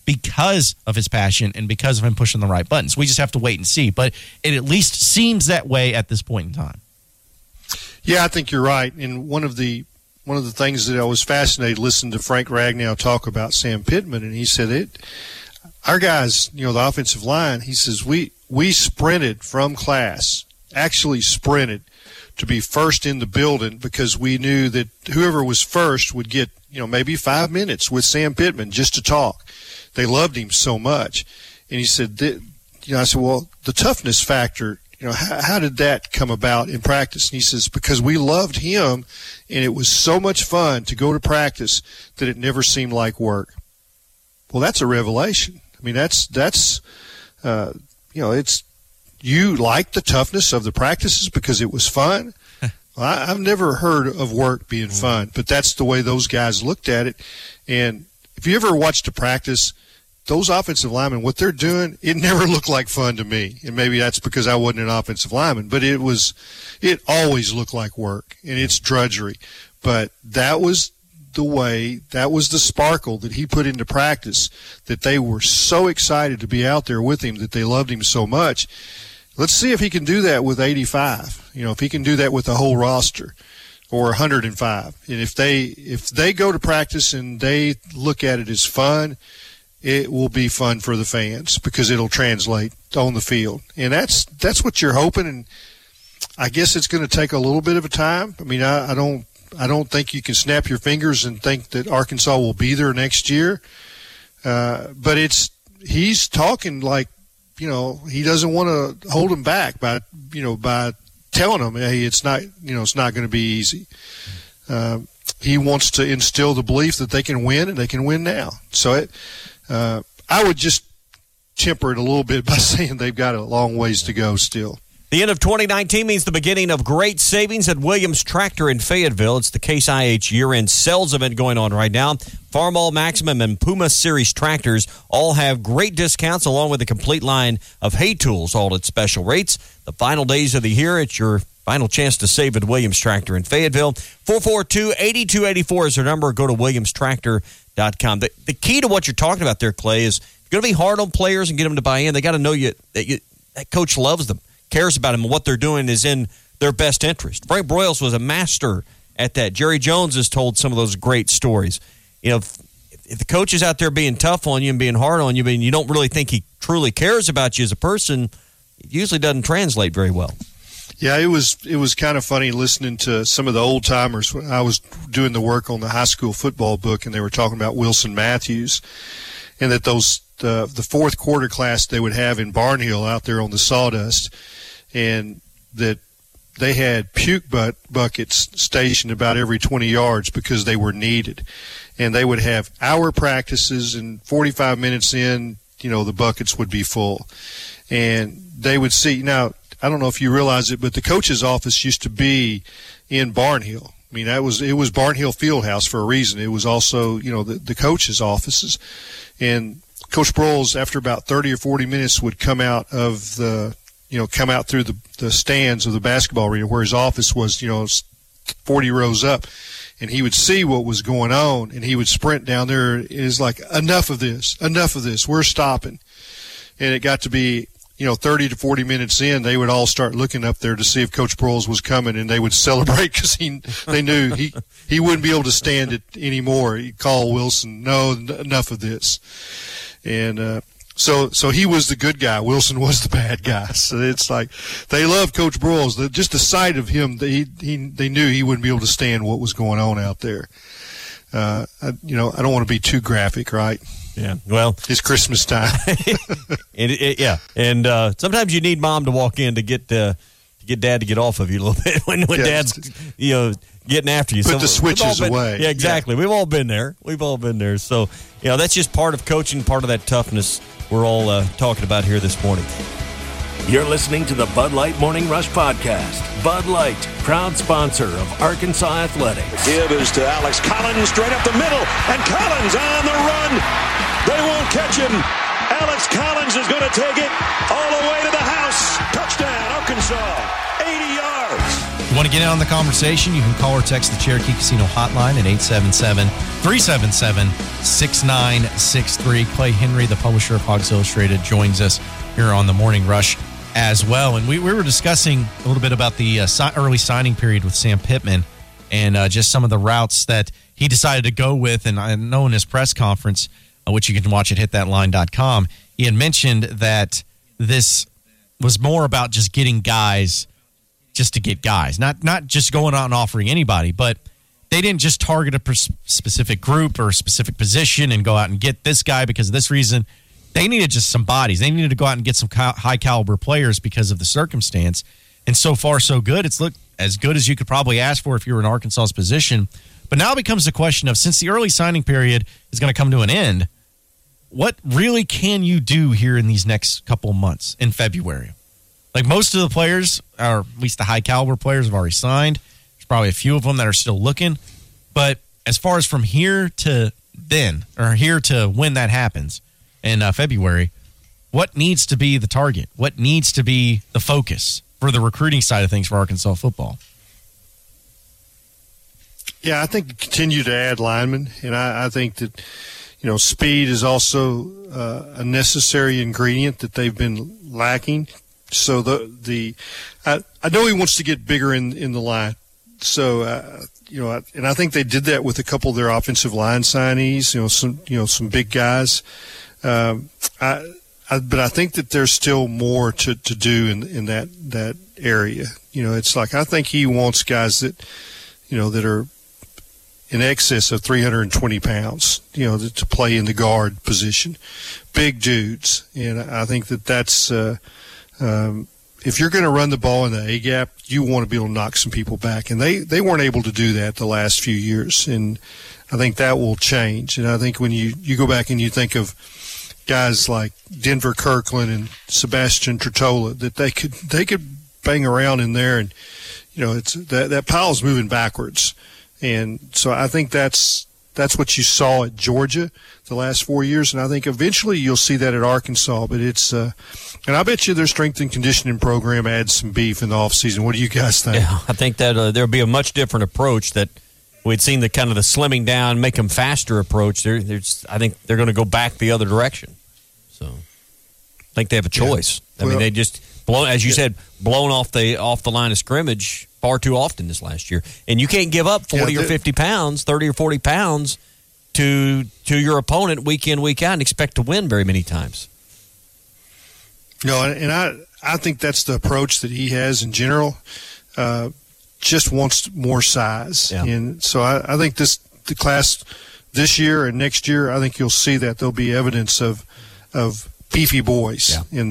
because of his passion and because of him pushing the right buttons. We just have to wait and see. But it at least seems that way at this point in time. Yeah, I think you're right. And one of the things that I was fascinated listening to Frank Ragnow talk about Sam Pittman, and he said our guys, the offensive line, he says we sprinted from class, actually sprinted to be first in the building because we knew that whoever was first would get, maybe 5 minutes with Sam Pittman just to talk. They loved him so much. And he said, I said, well, the toughness factor, how did that come about in practice? And he says, because we loved him and it was so much fun to go to practice that it never seemed like work. Well, that's a revelation. I mean, that's it's, you like the toughness of the practices because it was fun. Well, I've never heard of work being fun, but that's the way those guys looked at it. And if you ever watched a practice, those offensive linemen, what they're doing, it never looked like fun to me. And maybe that's because I wasn't an offensive lineman, but it always looked like work, and it's drudgery. But that was the way, that was the sparkle that he put into practice, that they were so excited to be out there with him, that they loved him so much. Let's see if he can do that with 85. If he can do that with the whole roster, or 105. And if they go to practice and they look at it as fun, it will be fun for the fans because it'll translate on the field. And that's what you're hoping. And I guess it's going to take a little bit of a time. I mean, I don't think you can snap your fingers and think that Arkansas will be there next year. But he's talking like, he doesn't want to hold them back by telling them, hey, it's not going to be easy. He wants to instill the belief that they can win, and they can win now. So I would just temper it a little bit by saying they've got a long ways to go still. The end of 2019 means the beginning of great savings at Williams Tractor in Fayetteville. It's the Case IH year-end sales event going on right now. Farmall, Maximum, and Puma Series tractors all have great discounts along with a complete line of hay tools, all at special rates. The final days of the year, it's your final chance to save at Williams Tractor in Fayetteville. 442-8284 is their number. Go to WilliamsTractor.com. The key to what you're talking about there, Clay, is you're going to be hard on players and get them to buy in. They got to know that coach loves them, cares about them, and what they're doing is in their best interest. Frank Broyles was a master at that. Jerry Jones has told some of those great stories. If the coach is out there being tough on you and being hard on you, and you don't really think he truly cares about you as a person, it usually doesn't translate very well. Yeah, it was kind of funny listening to some of the old timers. I was doing the work on the high school football book, and they were talking about Wilson Matthews, and that the fourth quarter class they would have in Barnhill out there on the sawdust, and that they had puke buckets stationed about every 20 yards because they were needed. And they would have hour practices, and 45 minutes in, the buckets would be full. And they would see, now, I don't know if you realize it, but the coach's office used to be in Barnhill. I mean, it was Barnhill Fieldhouse for a reason. It was also, the coach's offices. And Coach Broyles, after about 30 or 40 minutes, would come out of come out through the stands of the basketball arena where his office was, 40 rows up, and he would see what was going on, and he would sprint down there. It was like, enough of this, we're stopping. And it got to be, 30 to 40 minutes in, they would all start looking up there to see if Coach Broyles was coming, and they would celebrate because they knew he wouldn't be able to stand it anymore. He'd call Wilson, no, enough of this. And so he was the good guy. Wilson was the bad guy. So it's like they love Coach Broyles. Just the sight of him, they knew he wouldn't be able to stand what was going on out there. I don't want to be too graphic, right? Yeah, well, it's Christmas time. Yeah, and sometimes you need mom to walk in to get dad to get off of you a little bit when dad's getting after you. Put the switches away. Yeah, exactly. Yeah. We've all been there. So that's just part of coaching, part of that toughness we're all talking about here this morning. You're listening to the Bud Light Morning Rush Podcast. Bud Light, proud sponsor of Arkansas Athletics. The give is to Alex Collins, straight up the middle, and Collins on the run. They won't catch him. Alex Collins is going to take it all the way to the house. Touchdown, Arkansas, 80 yards. You want to get in on the conversation? You can call or text the Cherokee Casino hotline at 877-377-6963. Clay Henry, the publisher of Hogs Illustrated, joins us here on the Morning Rush as well. And we were discussing a little bit about the early signing period with Sam Pittman and just some of the routes that he decided to go with. And I know in his press conference, which you can watch at hitthatline.com, he had mentioned that this was more about just getting guys just to get guys, not just going out and offering anybody, but they didn't just target a specific group or a specific position and go out and get this guy because of this reason. They needed just some bodies. They needed to go out and get some high caliber players because of the circumstance. And so far, so good. It's looked as good as you could probably ask for if you were in Arkansas's position. But now it becomes the question of, since the early signing period is going to come to an end, what really can you do here in these next couple of months in February? Like, most of the players, or at least the high caliber players, have already signed. There's probably a few of them that are still looking. But as far as from here to then, or here to when that happens in February, what needs to be the target? What needs to be the focus for the recruiting side of things for Arkansas football? Yeah, I think continue to add linemen, and I think that, you know, speed is also a necessary ingredient that they've been lacking. So I know he wants to get bigger in the line. So you know, and I think they did that with a couple of their offensive line signees. Some big guys. But I think that there's still more to do in that area. You know, it's like, I think he wants guys that, you know, that are in excess of 320 pounds, you know, to play in the guard position. Big dudes. And I think that's if you're going to run the ball in the A-gap, you want to be able to knock some people back. And they weren't able to do that the last few years. And I think that will change. And I think when you go back and you think of guys like Denver Kirkland and Sebastian Tretola, that they could bang around in there, and, you know, it's that pile's moving backwards. And so I think that's what you saw at Georgia the last 4 years, and I think eventually you'll see that at Arkansas. But it's and I bet you their strength and conditioning program adds some beef in the offseason. What do you guys think? Yeah, I think that there'll be a much different approach that we'd seen, the kind of the slimming down, make them faster approach. I think they're going to go back the other direction. So I think they have a choice. Yeah. I mean, they just as you said, blown off the line of scrimmage far too often this last year. And you can't give up 40 or 50 pounds, 30 or 40 pounds to your opponent week in, week out and expect to win very many times. No, and I think that's the approach that he has in general. Just wants more size. Yeah. And so I think the class this year and next year, I think you'll see that there'll be evidence of beefy boys in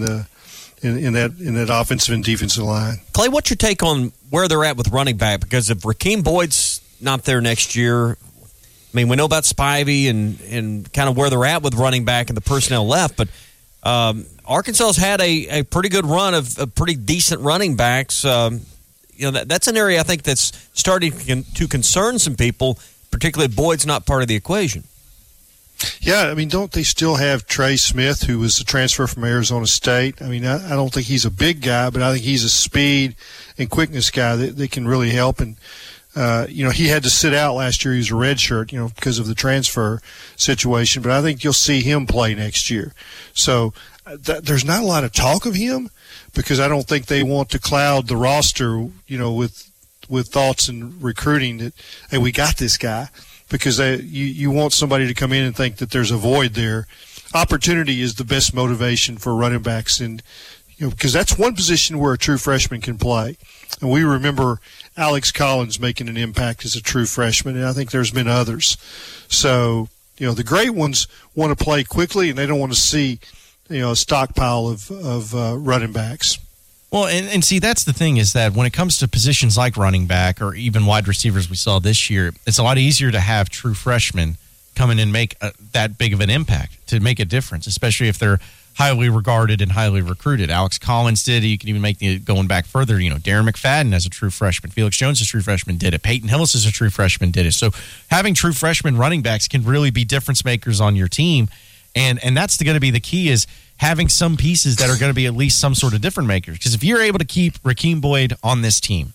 that offensive and defensive line. Clay, what's your take on where they're at with running back? Because if Rakeem Boyd's not there next year, I mean, we know about Spivey and kind of where they're at with running back and the personnel left, but Arkansas's had a pretty good run of pretty decent running backs. You know, that's an area I think that's starting to concern some people, particularly if Boyd's not part of the equation. Yeah, I mean, don't they still have Trey Smith, who was a transfer from Arizona State? I mean, I don't think he's a big guy, but I think he's a speed and quickness guy that can really help. And, you know, he had to sit out last year. He was a redshirt, you know, because of the transfer situation. But I think you'll see him play next year. So there's not a lot of talk of him because I don't think they want to cloud the roster, you know, with thoughts and recruiting that, hey, we got this guy. Because you want somebody to come in and think that there's a void there. Opportunity is the best motivation for running backs, and you know, because that's one position where a true freshman can play. And we remember Alex Collins making an impact as a true freshman, and I think there's been others. So, you know, the great ones want to play quickly, and they don't want to see, you know, a stockpile of running backs. Well, and see, that's the thing, is that when it comes to positions like running back or even wide receivers we saw this year, it's a lot easier to have true freshmen come in and make that big of an impact, to make a difference, especially if they're highly regarded and highly recruited. Alex Collins did it. You can even make going back further, you know, Darren McFadden as a true freshman. Felix Jones as a true freshman did it. Peyton Hillis as a true freshman did it. So having true freshman running backs can really be difference makers on your team. And that's going to be the key, is having some pieces that are going to be at least some sort of difference makers. Because if you're able to keep Rakeem Boyd on this team,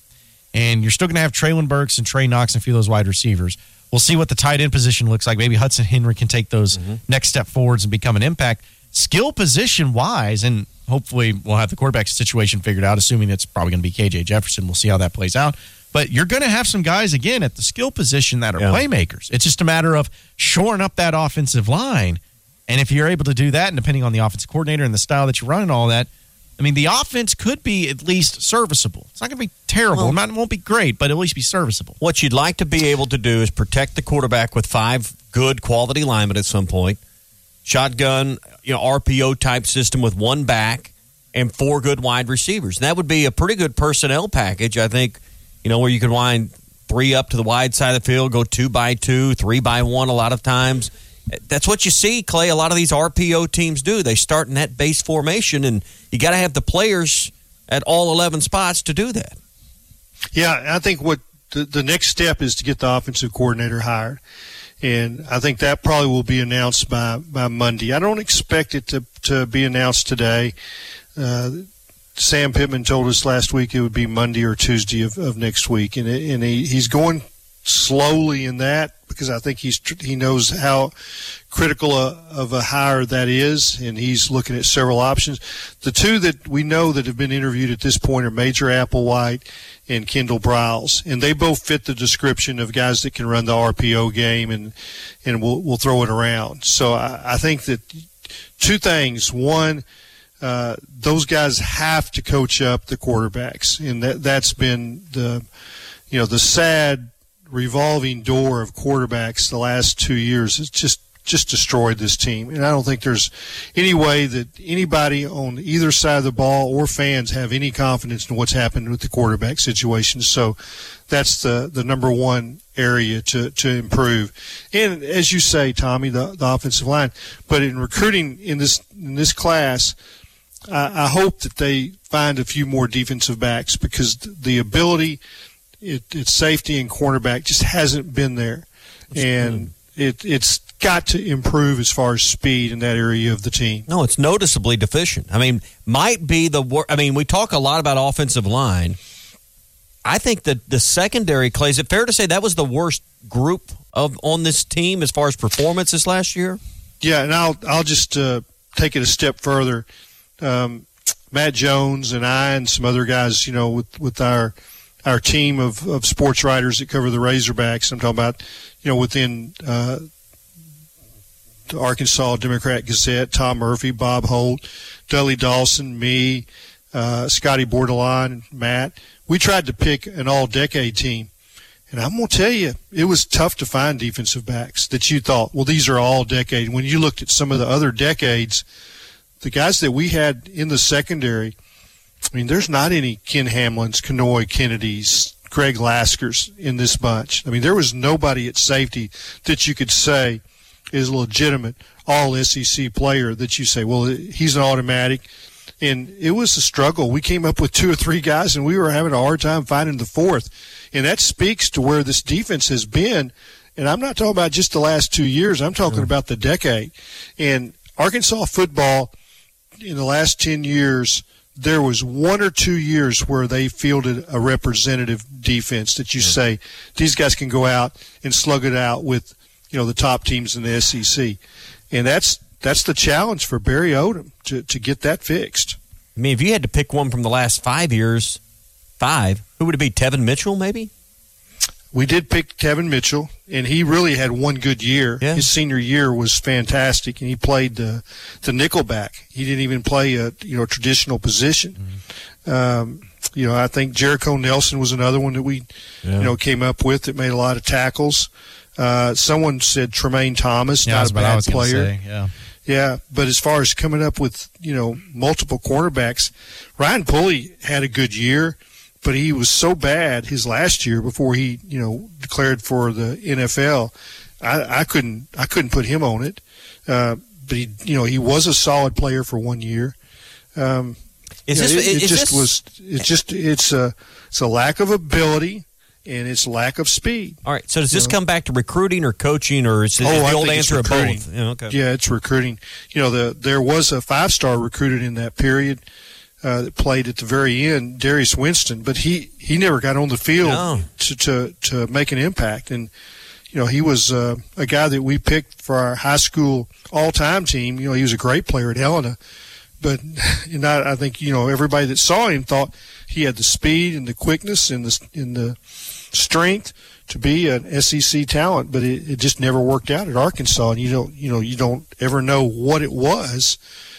and you're still going to have Traylon Burks and Trey Knox and a few of those wide receivers. We'll see what the tight end position looks like. Maybe Hudson Henry can take those next step forwards and become an impact. Skill position-wise, and hopefully we'll have the quarterback situation figured out, assuming it's probably going to be KJ Jefferson. We'll see how that plays out. But you're going to have some guys, again, at the skill position that are playmakers. It's just a matter of shoring up that offensive line. And if you're able to do that, and depending on the offensive coordinator and the style that you run and all that, I mean, the offense could be at least serviceable. It's not going to be terrible. It won't be great, but at least be serviceable. What you'd like to be able to do is protect the quarterback with 5 good quality linemen at some point. Shotgun, RPO type system with 1 back and 4 good wide receivers. And that would be a pretty good personnel package, I think, where you could wind 3 up to the wide side of the field, go 2x2, 3x1 a lot of times. That's what you see, Clay. A lot of these RPO teams do. They start in that base formation, and you got to have the players at all 11 spots to do that. Yeah, I think what the next step is to get the offensive coordinator hired. And I think that probably will be announced by Monday. I don't expect it to be announced today. Sam Pittman told us last week it would be Monday or Tuesday of next week. And he's going slowly in that because I think he knows how critical of a hire that is, and he's looking at several options. The 2 that we know that have been interviewed at this point are Major Applewhite and Kendall Briles, and they both fit the description of guys that can run the RPO game and will throw it around. So I think that 2 things. One, those guys have to coach up the quarterbacks, and that's been the sad revolving door of quarterbacks the last 2 years. It's just destroyed this team. And I don't think there's any way that anybody on either side of the ball or fans have any confidence in what's happened with the quarterback situation. So that's the number one area to improve. And as you say, Tommy, the offensive line. But in recruiting in this class, I hope that they find a few more defensive backs because the ability – its safety and cornerback just hasn't been there. And it's got to improve as far as speed in that area of the team. No, it's noticeably deficient. I mean, might be the worst. I mean, we talk a lot about offensive line. I think that the secondary, Clay, is it fair to say that was the worst group on this team as far as performance this last year? Yeah, and I'll just take it a step further. Matt Jones and I and some other guys, with our team of sports writers that cover the Razorbacks. I'm talking about, within the Arkansas Democrat Gazette, Tom Murphy, Bob Holt, Dudley Dawson, me, Scotty Bordelon, Matt. We tried to pick an all-decade team. And I'm going to tell you, it was tough to find defensive backs that you thought, well, these are all-decade. When you looked at some of the other decades, the guys that we had in the secondary, I mean, there's not any Ken Hamlins, Kenoy Kennedys, Greg Laskers in this bunch. I mean, there was nobody at safety that you could say is a legitimate all-SEC player that you say, well, he's an automatic. And it was a struggle. We came up with 2 or 3 guys, and we were having a hard time finding the 4th. And that speaks to where this defense has been. And I'm not talking about just the last 2 years. I'm talking about the decade. And Arkansas football in the last 10 years – there was 1 or 2 years where they fielded a representative defense that you say these guys can go out and slug it out with, the top teams in the SEC. And that's the challenge for Barry Odom to get that fixed. I mean, if you had to pick one from the last 5 years, who would it be? Tevin Mitchell, maybe? We did pick Tevin Mitchell, and he really had one good year. Yeah. His senior year was fantastic, and he played the nickelback. He didn't even play a traditional position. Mm-hmm. I think Jericho Nelson was another one that we came up with that made a lot of tackles. Someone said Tremaine Thomas, not a bad player. Yeah, but as far as coming up with multiple cornerbacks, Ryan Pulley had a good year. But he was so bad his last year before he, declared for the NFL. I couldn't put him on it. But he was a solid player for 1 year. It's a lack of ability and it's lack of speed. All right. So does this come back to recruiting or coaching, or is it the old answer of both? Okay. Yeah, it's recruiting. There was a 5-star recruited in that period. that played at the very end, Darius Winston, but he never got on the field to make an impact. And he was a guy that we picked for our high school all-time team. He was a great player at Helena, but I think everybody that saw him thought he had the speed and the quickness and the strength to be an SEC talent, but it just never worked out at Arkansas. And you don't ever know what it was,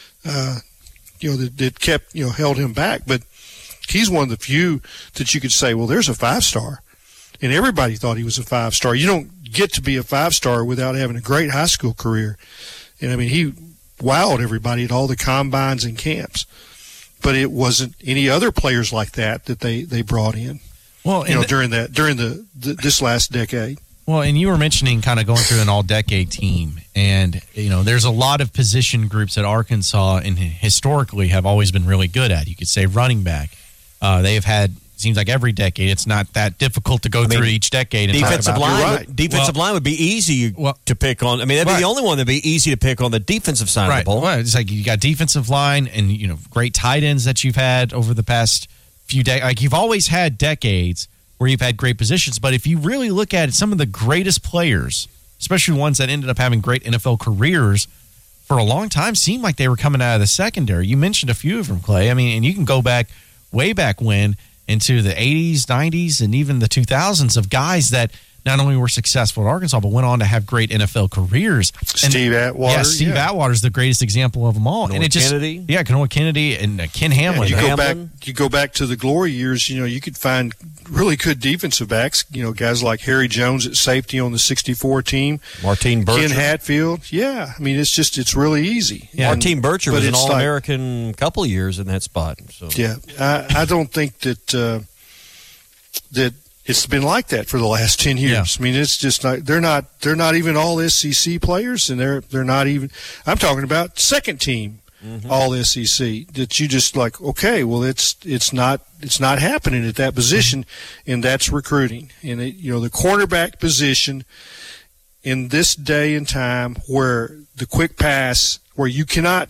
that kept held him back. But he's one of the few that you could say, well, there's a 5-star, and everybody thought he was a 5-star. You don't get to be a 5-star without having a great high school career. And I mean, he wowed everybody at all the combines and camps. But it wasn't any other players like that they brought in. Well, during this last decade. Well, and you were mentioning kind of going through an all-decade team, and there's a lot of position groups that Arkansas and historically have always been really good at. You could say running back. They've had seems like every decade. It's not that difficult to go through each decade. And defensive line would be easy to pick on. I mean, that'd be the only one that'd be easy to pick on the defensive side of the ball. Well, it's like you got defensive line and great tight ends that you've had over the past few decades. Like you've always had decades where you've had great positions. But if you really look at it, some of the greatest players, especially ones that ended up having great NFL careers for a long time, seemed like they were coming out of the secondary. You mentioned a few of them, Clay. I mean, and you can go back way back when into the 80s, 90s, and even the 2000s of guys that not only were successful at Arkansas, but went on to have great NFL careers. Steve Atwater. Yeah, Steve Atwater is the greatest example of them all. Kennedy. Yeah, Kanoa Kennedy and Ken Hamlin. You go back to the glory years, you could find really good defensive backs, guys like Harry Jones at safety on the 64 team. Martine Bertram. Ken Hatfield. Yeah, I mean, it's really easy. Yeah. Martine Bertram was an All-American couple of years in that spot. So. Yeah, I don't think that it's been like that for the last 10 years. Yeah. I mean, it's just not, they're not even all SEC players, and they're not even, I'm talking about second team all SEC, that you just like, okay, well, it's not happening at that position, and that's recruiting. And the cornerback position in this day and time where the quick pass, where you cannot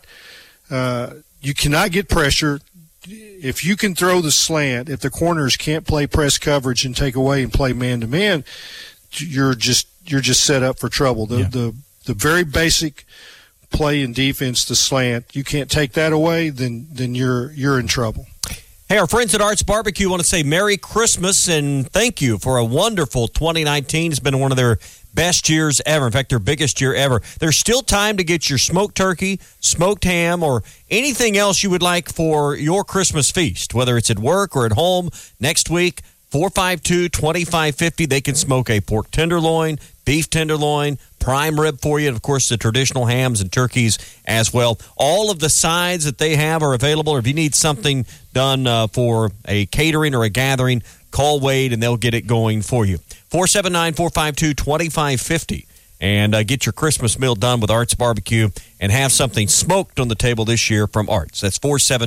get pressure. If you can throw the slant, if the corners can't play press coverage and take away and play man-to-man, you're just set up for trouble. The very basic play in defense, the slant, you can't take that away, then you're in trouble. Hey, our friends at Arts Barbecue want to say Merry Christmas and thank you for a wonderful 2019. It's been one of their best years ever. In fact, their biggest year ever. There's still time to get your smoked turkey, smoked ham, or anything else you would like for your Christmas feast, whether it's at work or at home. Next week, 452-2550. They can smoke a pork tenderloin, beef tenderloin, prime rib for you, and, of course, the traditional hams and turkeys as well. All of the sides that they have are available. Or if you need something done for a catering or a gathering, call Wade, and they'll get it going for you. 479-452-2550. And get your Christmas meal done with Arts Barbecue and have something smoked on the table this year from Arts. That's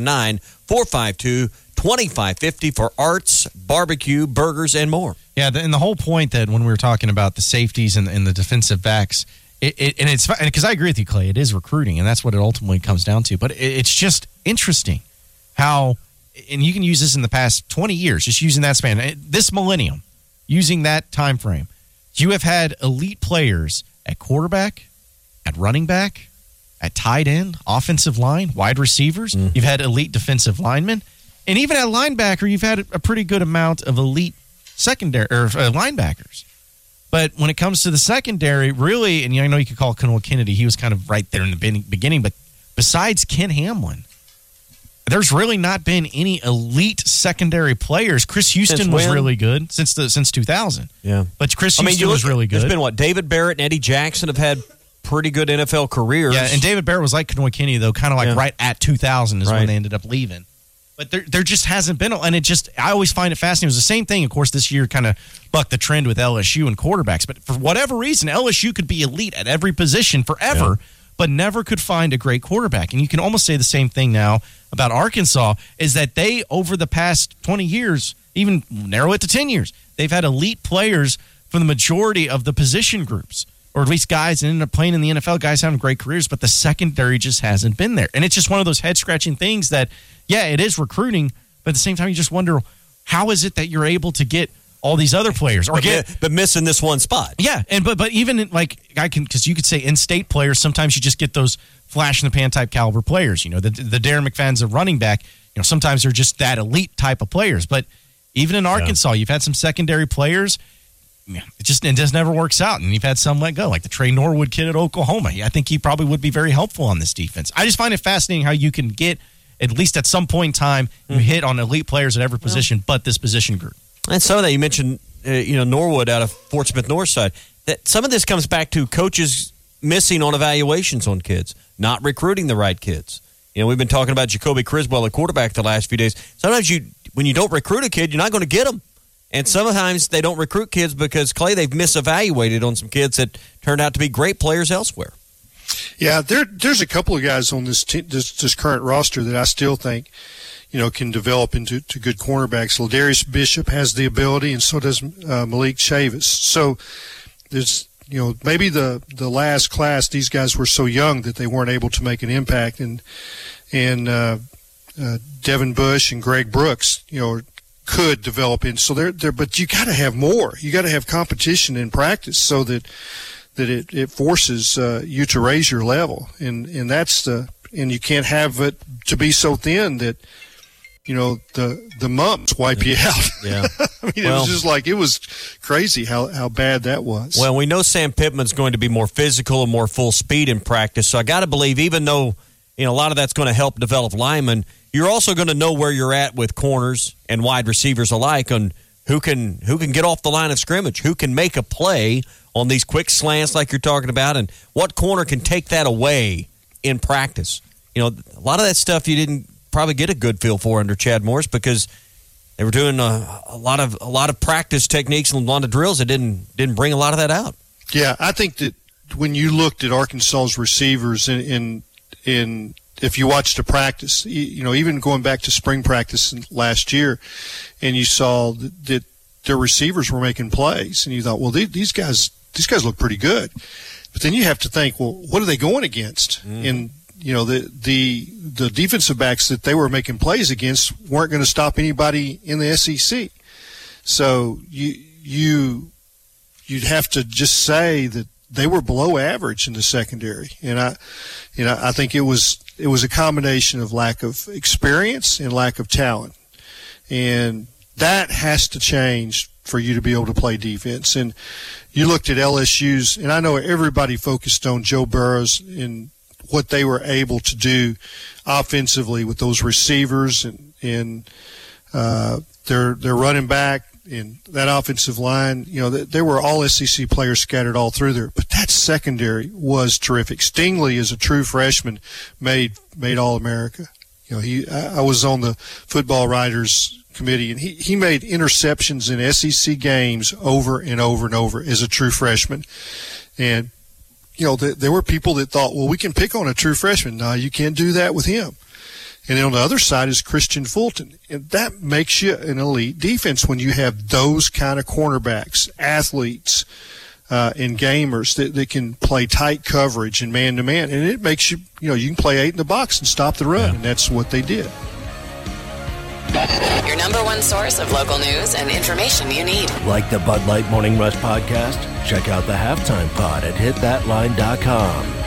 479-452-2550 for Arts Barbecue, burgers, and more. Yeah, and the whole point that when we were talking about the safeties and the defensive backs, it's because I agree with you, Clay, it is recruiting, and that's what it ultimately comes down to. But it's just interesting how, and you can use this in the past 20 years, just using that span, this millennium, using that time frame. You have had elite players at quarterback, at running back, at tight end, offensive line, wide receivers. Mm-hmm. You've had elite defensive linemen. And even at linebacker, you've had a pretty good amount of elite secondary or linebackers. But when it comes to the secondary, really, and I know you could call Kanoa Kennedy, he was kind of right there in the beginning, but besides Ken Hamlin, there's really not been any elite secondary players. Chris Houston was really good since 2000. Yeah, but Chris Houston was really good. There's been David Barrett and Eddie Jackson have had pretty good NFL careers. Yeah, and David Barrett was like Kanoa Kennedy, though, kind of like right at 2000 is when they ended up leaving. But there just hasn't been, and I always find it fascinating. It was the same thing, of course, this year kind of bucked the trend with LSU and quarterbacks. But for whatever reason, LSU could be elite at every position forever, but never could find a great quarterback. And you can almost say the same thing now about Arkansas, is that they, over the past 20 years, even narrow it to 10 years, they've had elite players for the majority of the position groups. or at least guys that ended up playing in the NFL, guys having great careers, but the secondary just hasn't been there. And it's just one of those head-scratching things that, yeah, it is recruiting, but at the same time you just wonder, how is it that you're able to get all these other players, or but missing this one spot? Yeah, and but even because you could say in-state players, sometimes you just get those flash-in-the-pan type caliber players. You know, the Darren McFadden's of running back. You know, sometimes they're just that elite type of players. But even in Arkansas, you've had some secondary players. It just never works out, and you've had some let go, like the Trey Norwood kid at Oklahoma. I think he probably would be very helpful on this defense. I just find it fascinating how you can get, at least at some point in time, you hit on elite players at every position, but this position group. And some of that, you mentioned, Norwood out of Fort Smith Northside. That some of this comes back to coaches missing on evaluations on kids, not recruiting the right kids. You know, we've been talking about Jacoby Criswell, at quarterback, the last few days. Sometimes when you don't recruit a kid, you're not going to get them. And sometimes they don't recruit kids because, Clay, they've misevaluated on some kids that turned out to be great players elsewhere. Yeah, there's a couple of guys on this current roster that I still think, can develop into good cornerbacks. Ladarius Bishop has the ability, and so does Malik Chavis. So there's, maybe the last class, these guys were so young that they weren't able to make an impact. And Devin Bush and Greg Brooks, could develop in. So but you got to have more. You got to have competition in practice so that it forces you to raise your level. And and you can't have it to be so thin that, the mumps wipe you out. Yeah. It was just like, it was crazy how bad that was. Well, we know Sam Pittman's going to be more physical and more full speed in practice. So I got to believe, even though, a lot of that's going to help develop linemen, you're also going to know where you're at with corners and wide receivers alike on who can get off the line of scrimmage, who can make a play on these quick slants like you're talking about, and what corner can take that away in practice. A lot of that stuff you didn't probably get a good feel for under Chad Morris because they were doing a lot of practice techniques and a lot of drills that didn't bring a lot of that out. Yeah, I think that when you looked at Arkansas's receivers in if you watched a practice, even going back to spring practice last year, and you saw that their receivers were making plays, and you thought, well, these guys look pretty good. But then you have to think, well, what are they going against? And the defensive backs that they were making plays against weren't going to stop anybody in the SEC. So you'd have to just say that they were below average in the secondary, and I think it was a combination of lack of experience and lack of talent, and that has to change for you to be able to play defense. And you looked at LSU's, and I know everybody focused on Joe Burrows and what they were able to do offensively with those receivers and their running back and that offensive line. There were all SEC players scattered all through there, but that secondary was terrific. Stingley, as a true freshman, made All-America. I was on the football writers committee, and he made interceptions in SEC games over and over and over as a true freshman. And there were people that thought, well, we can pick on a true freshman. No, you can't do that with him. And then on the other side is Christian Fulton. And that makes you an elite defense when you have those kind of cornerbacks, athletes, and gamers that can play tight coverage and man-to-man. And it makes you, you can play 8 in the box and stop the run. Yeah. And that's what they did. Your number one source of local news and information you need. Like the Bud Light Morning Rush podcast? Check out the Halftime Pod at hitthatline.com.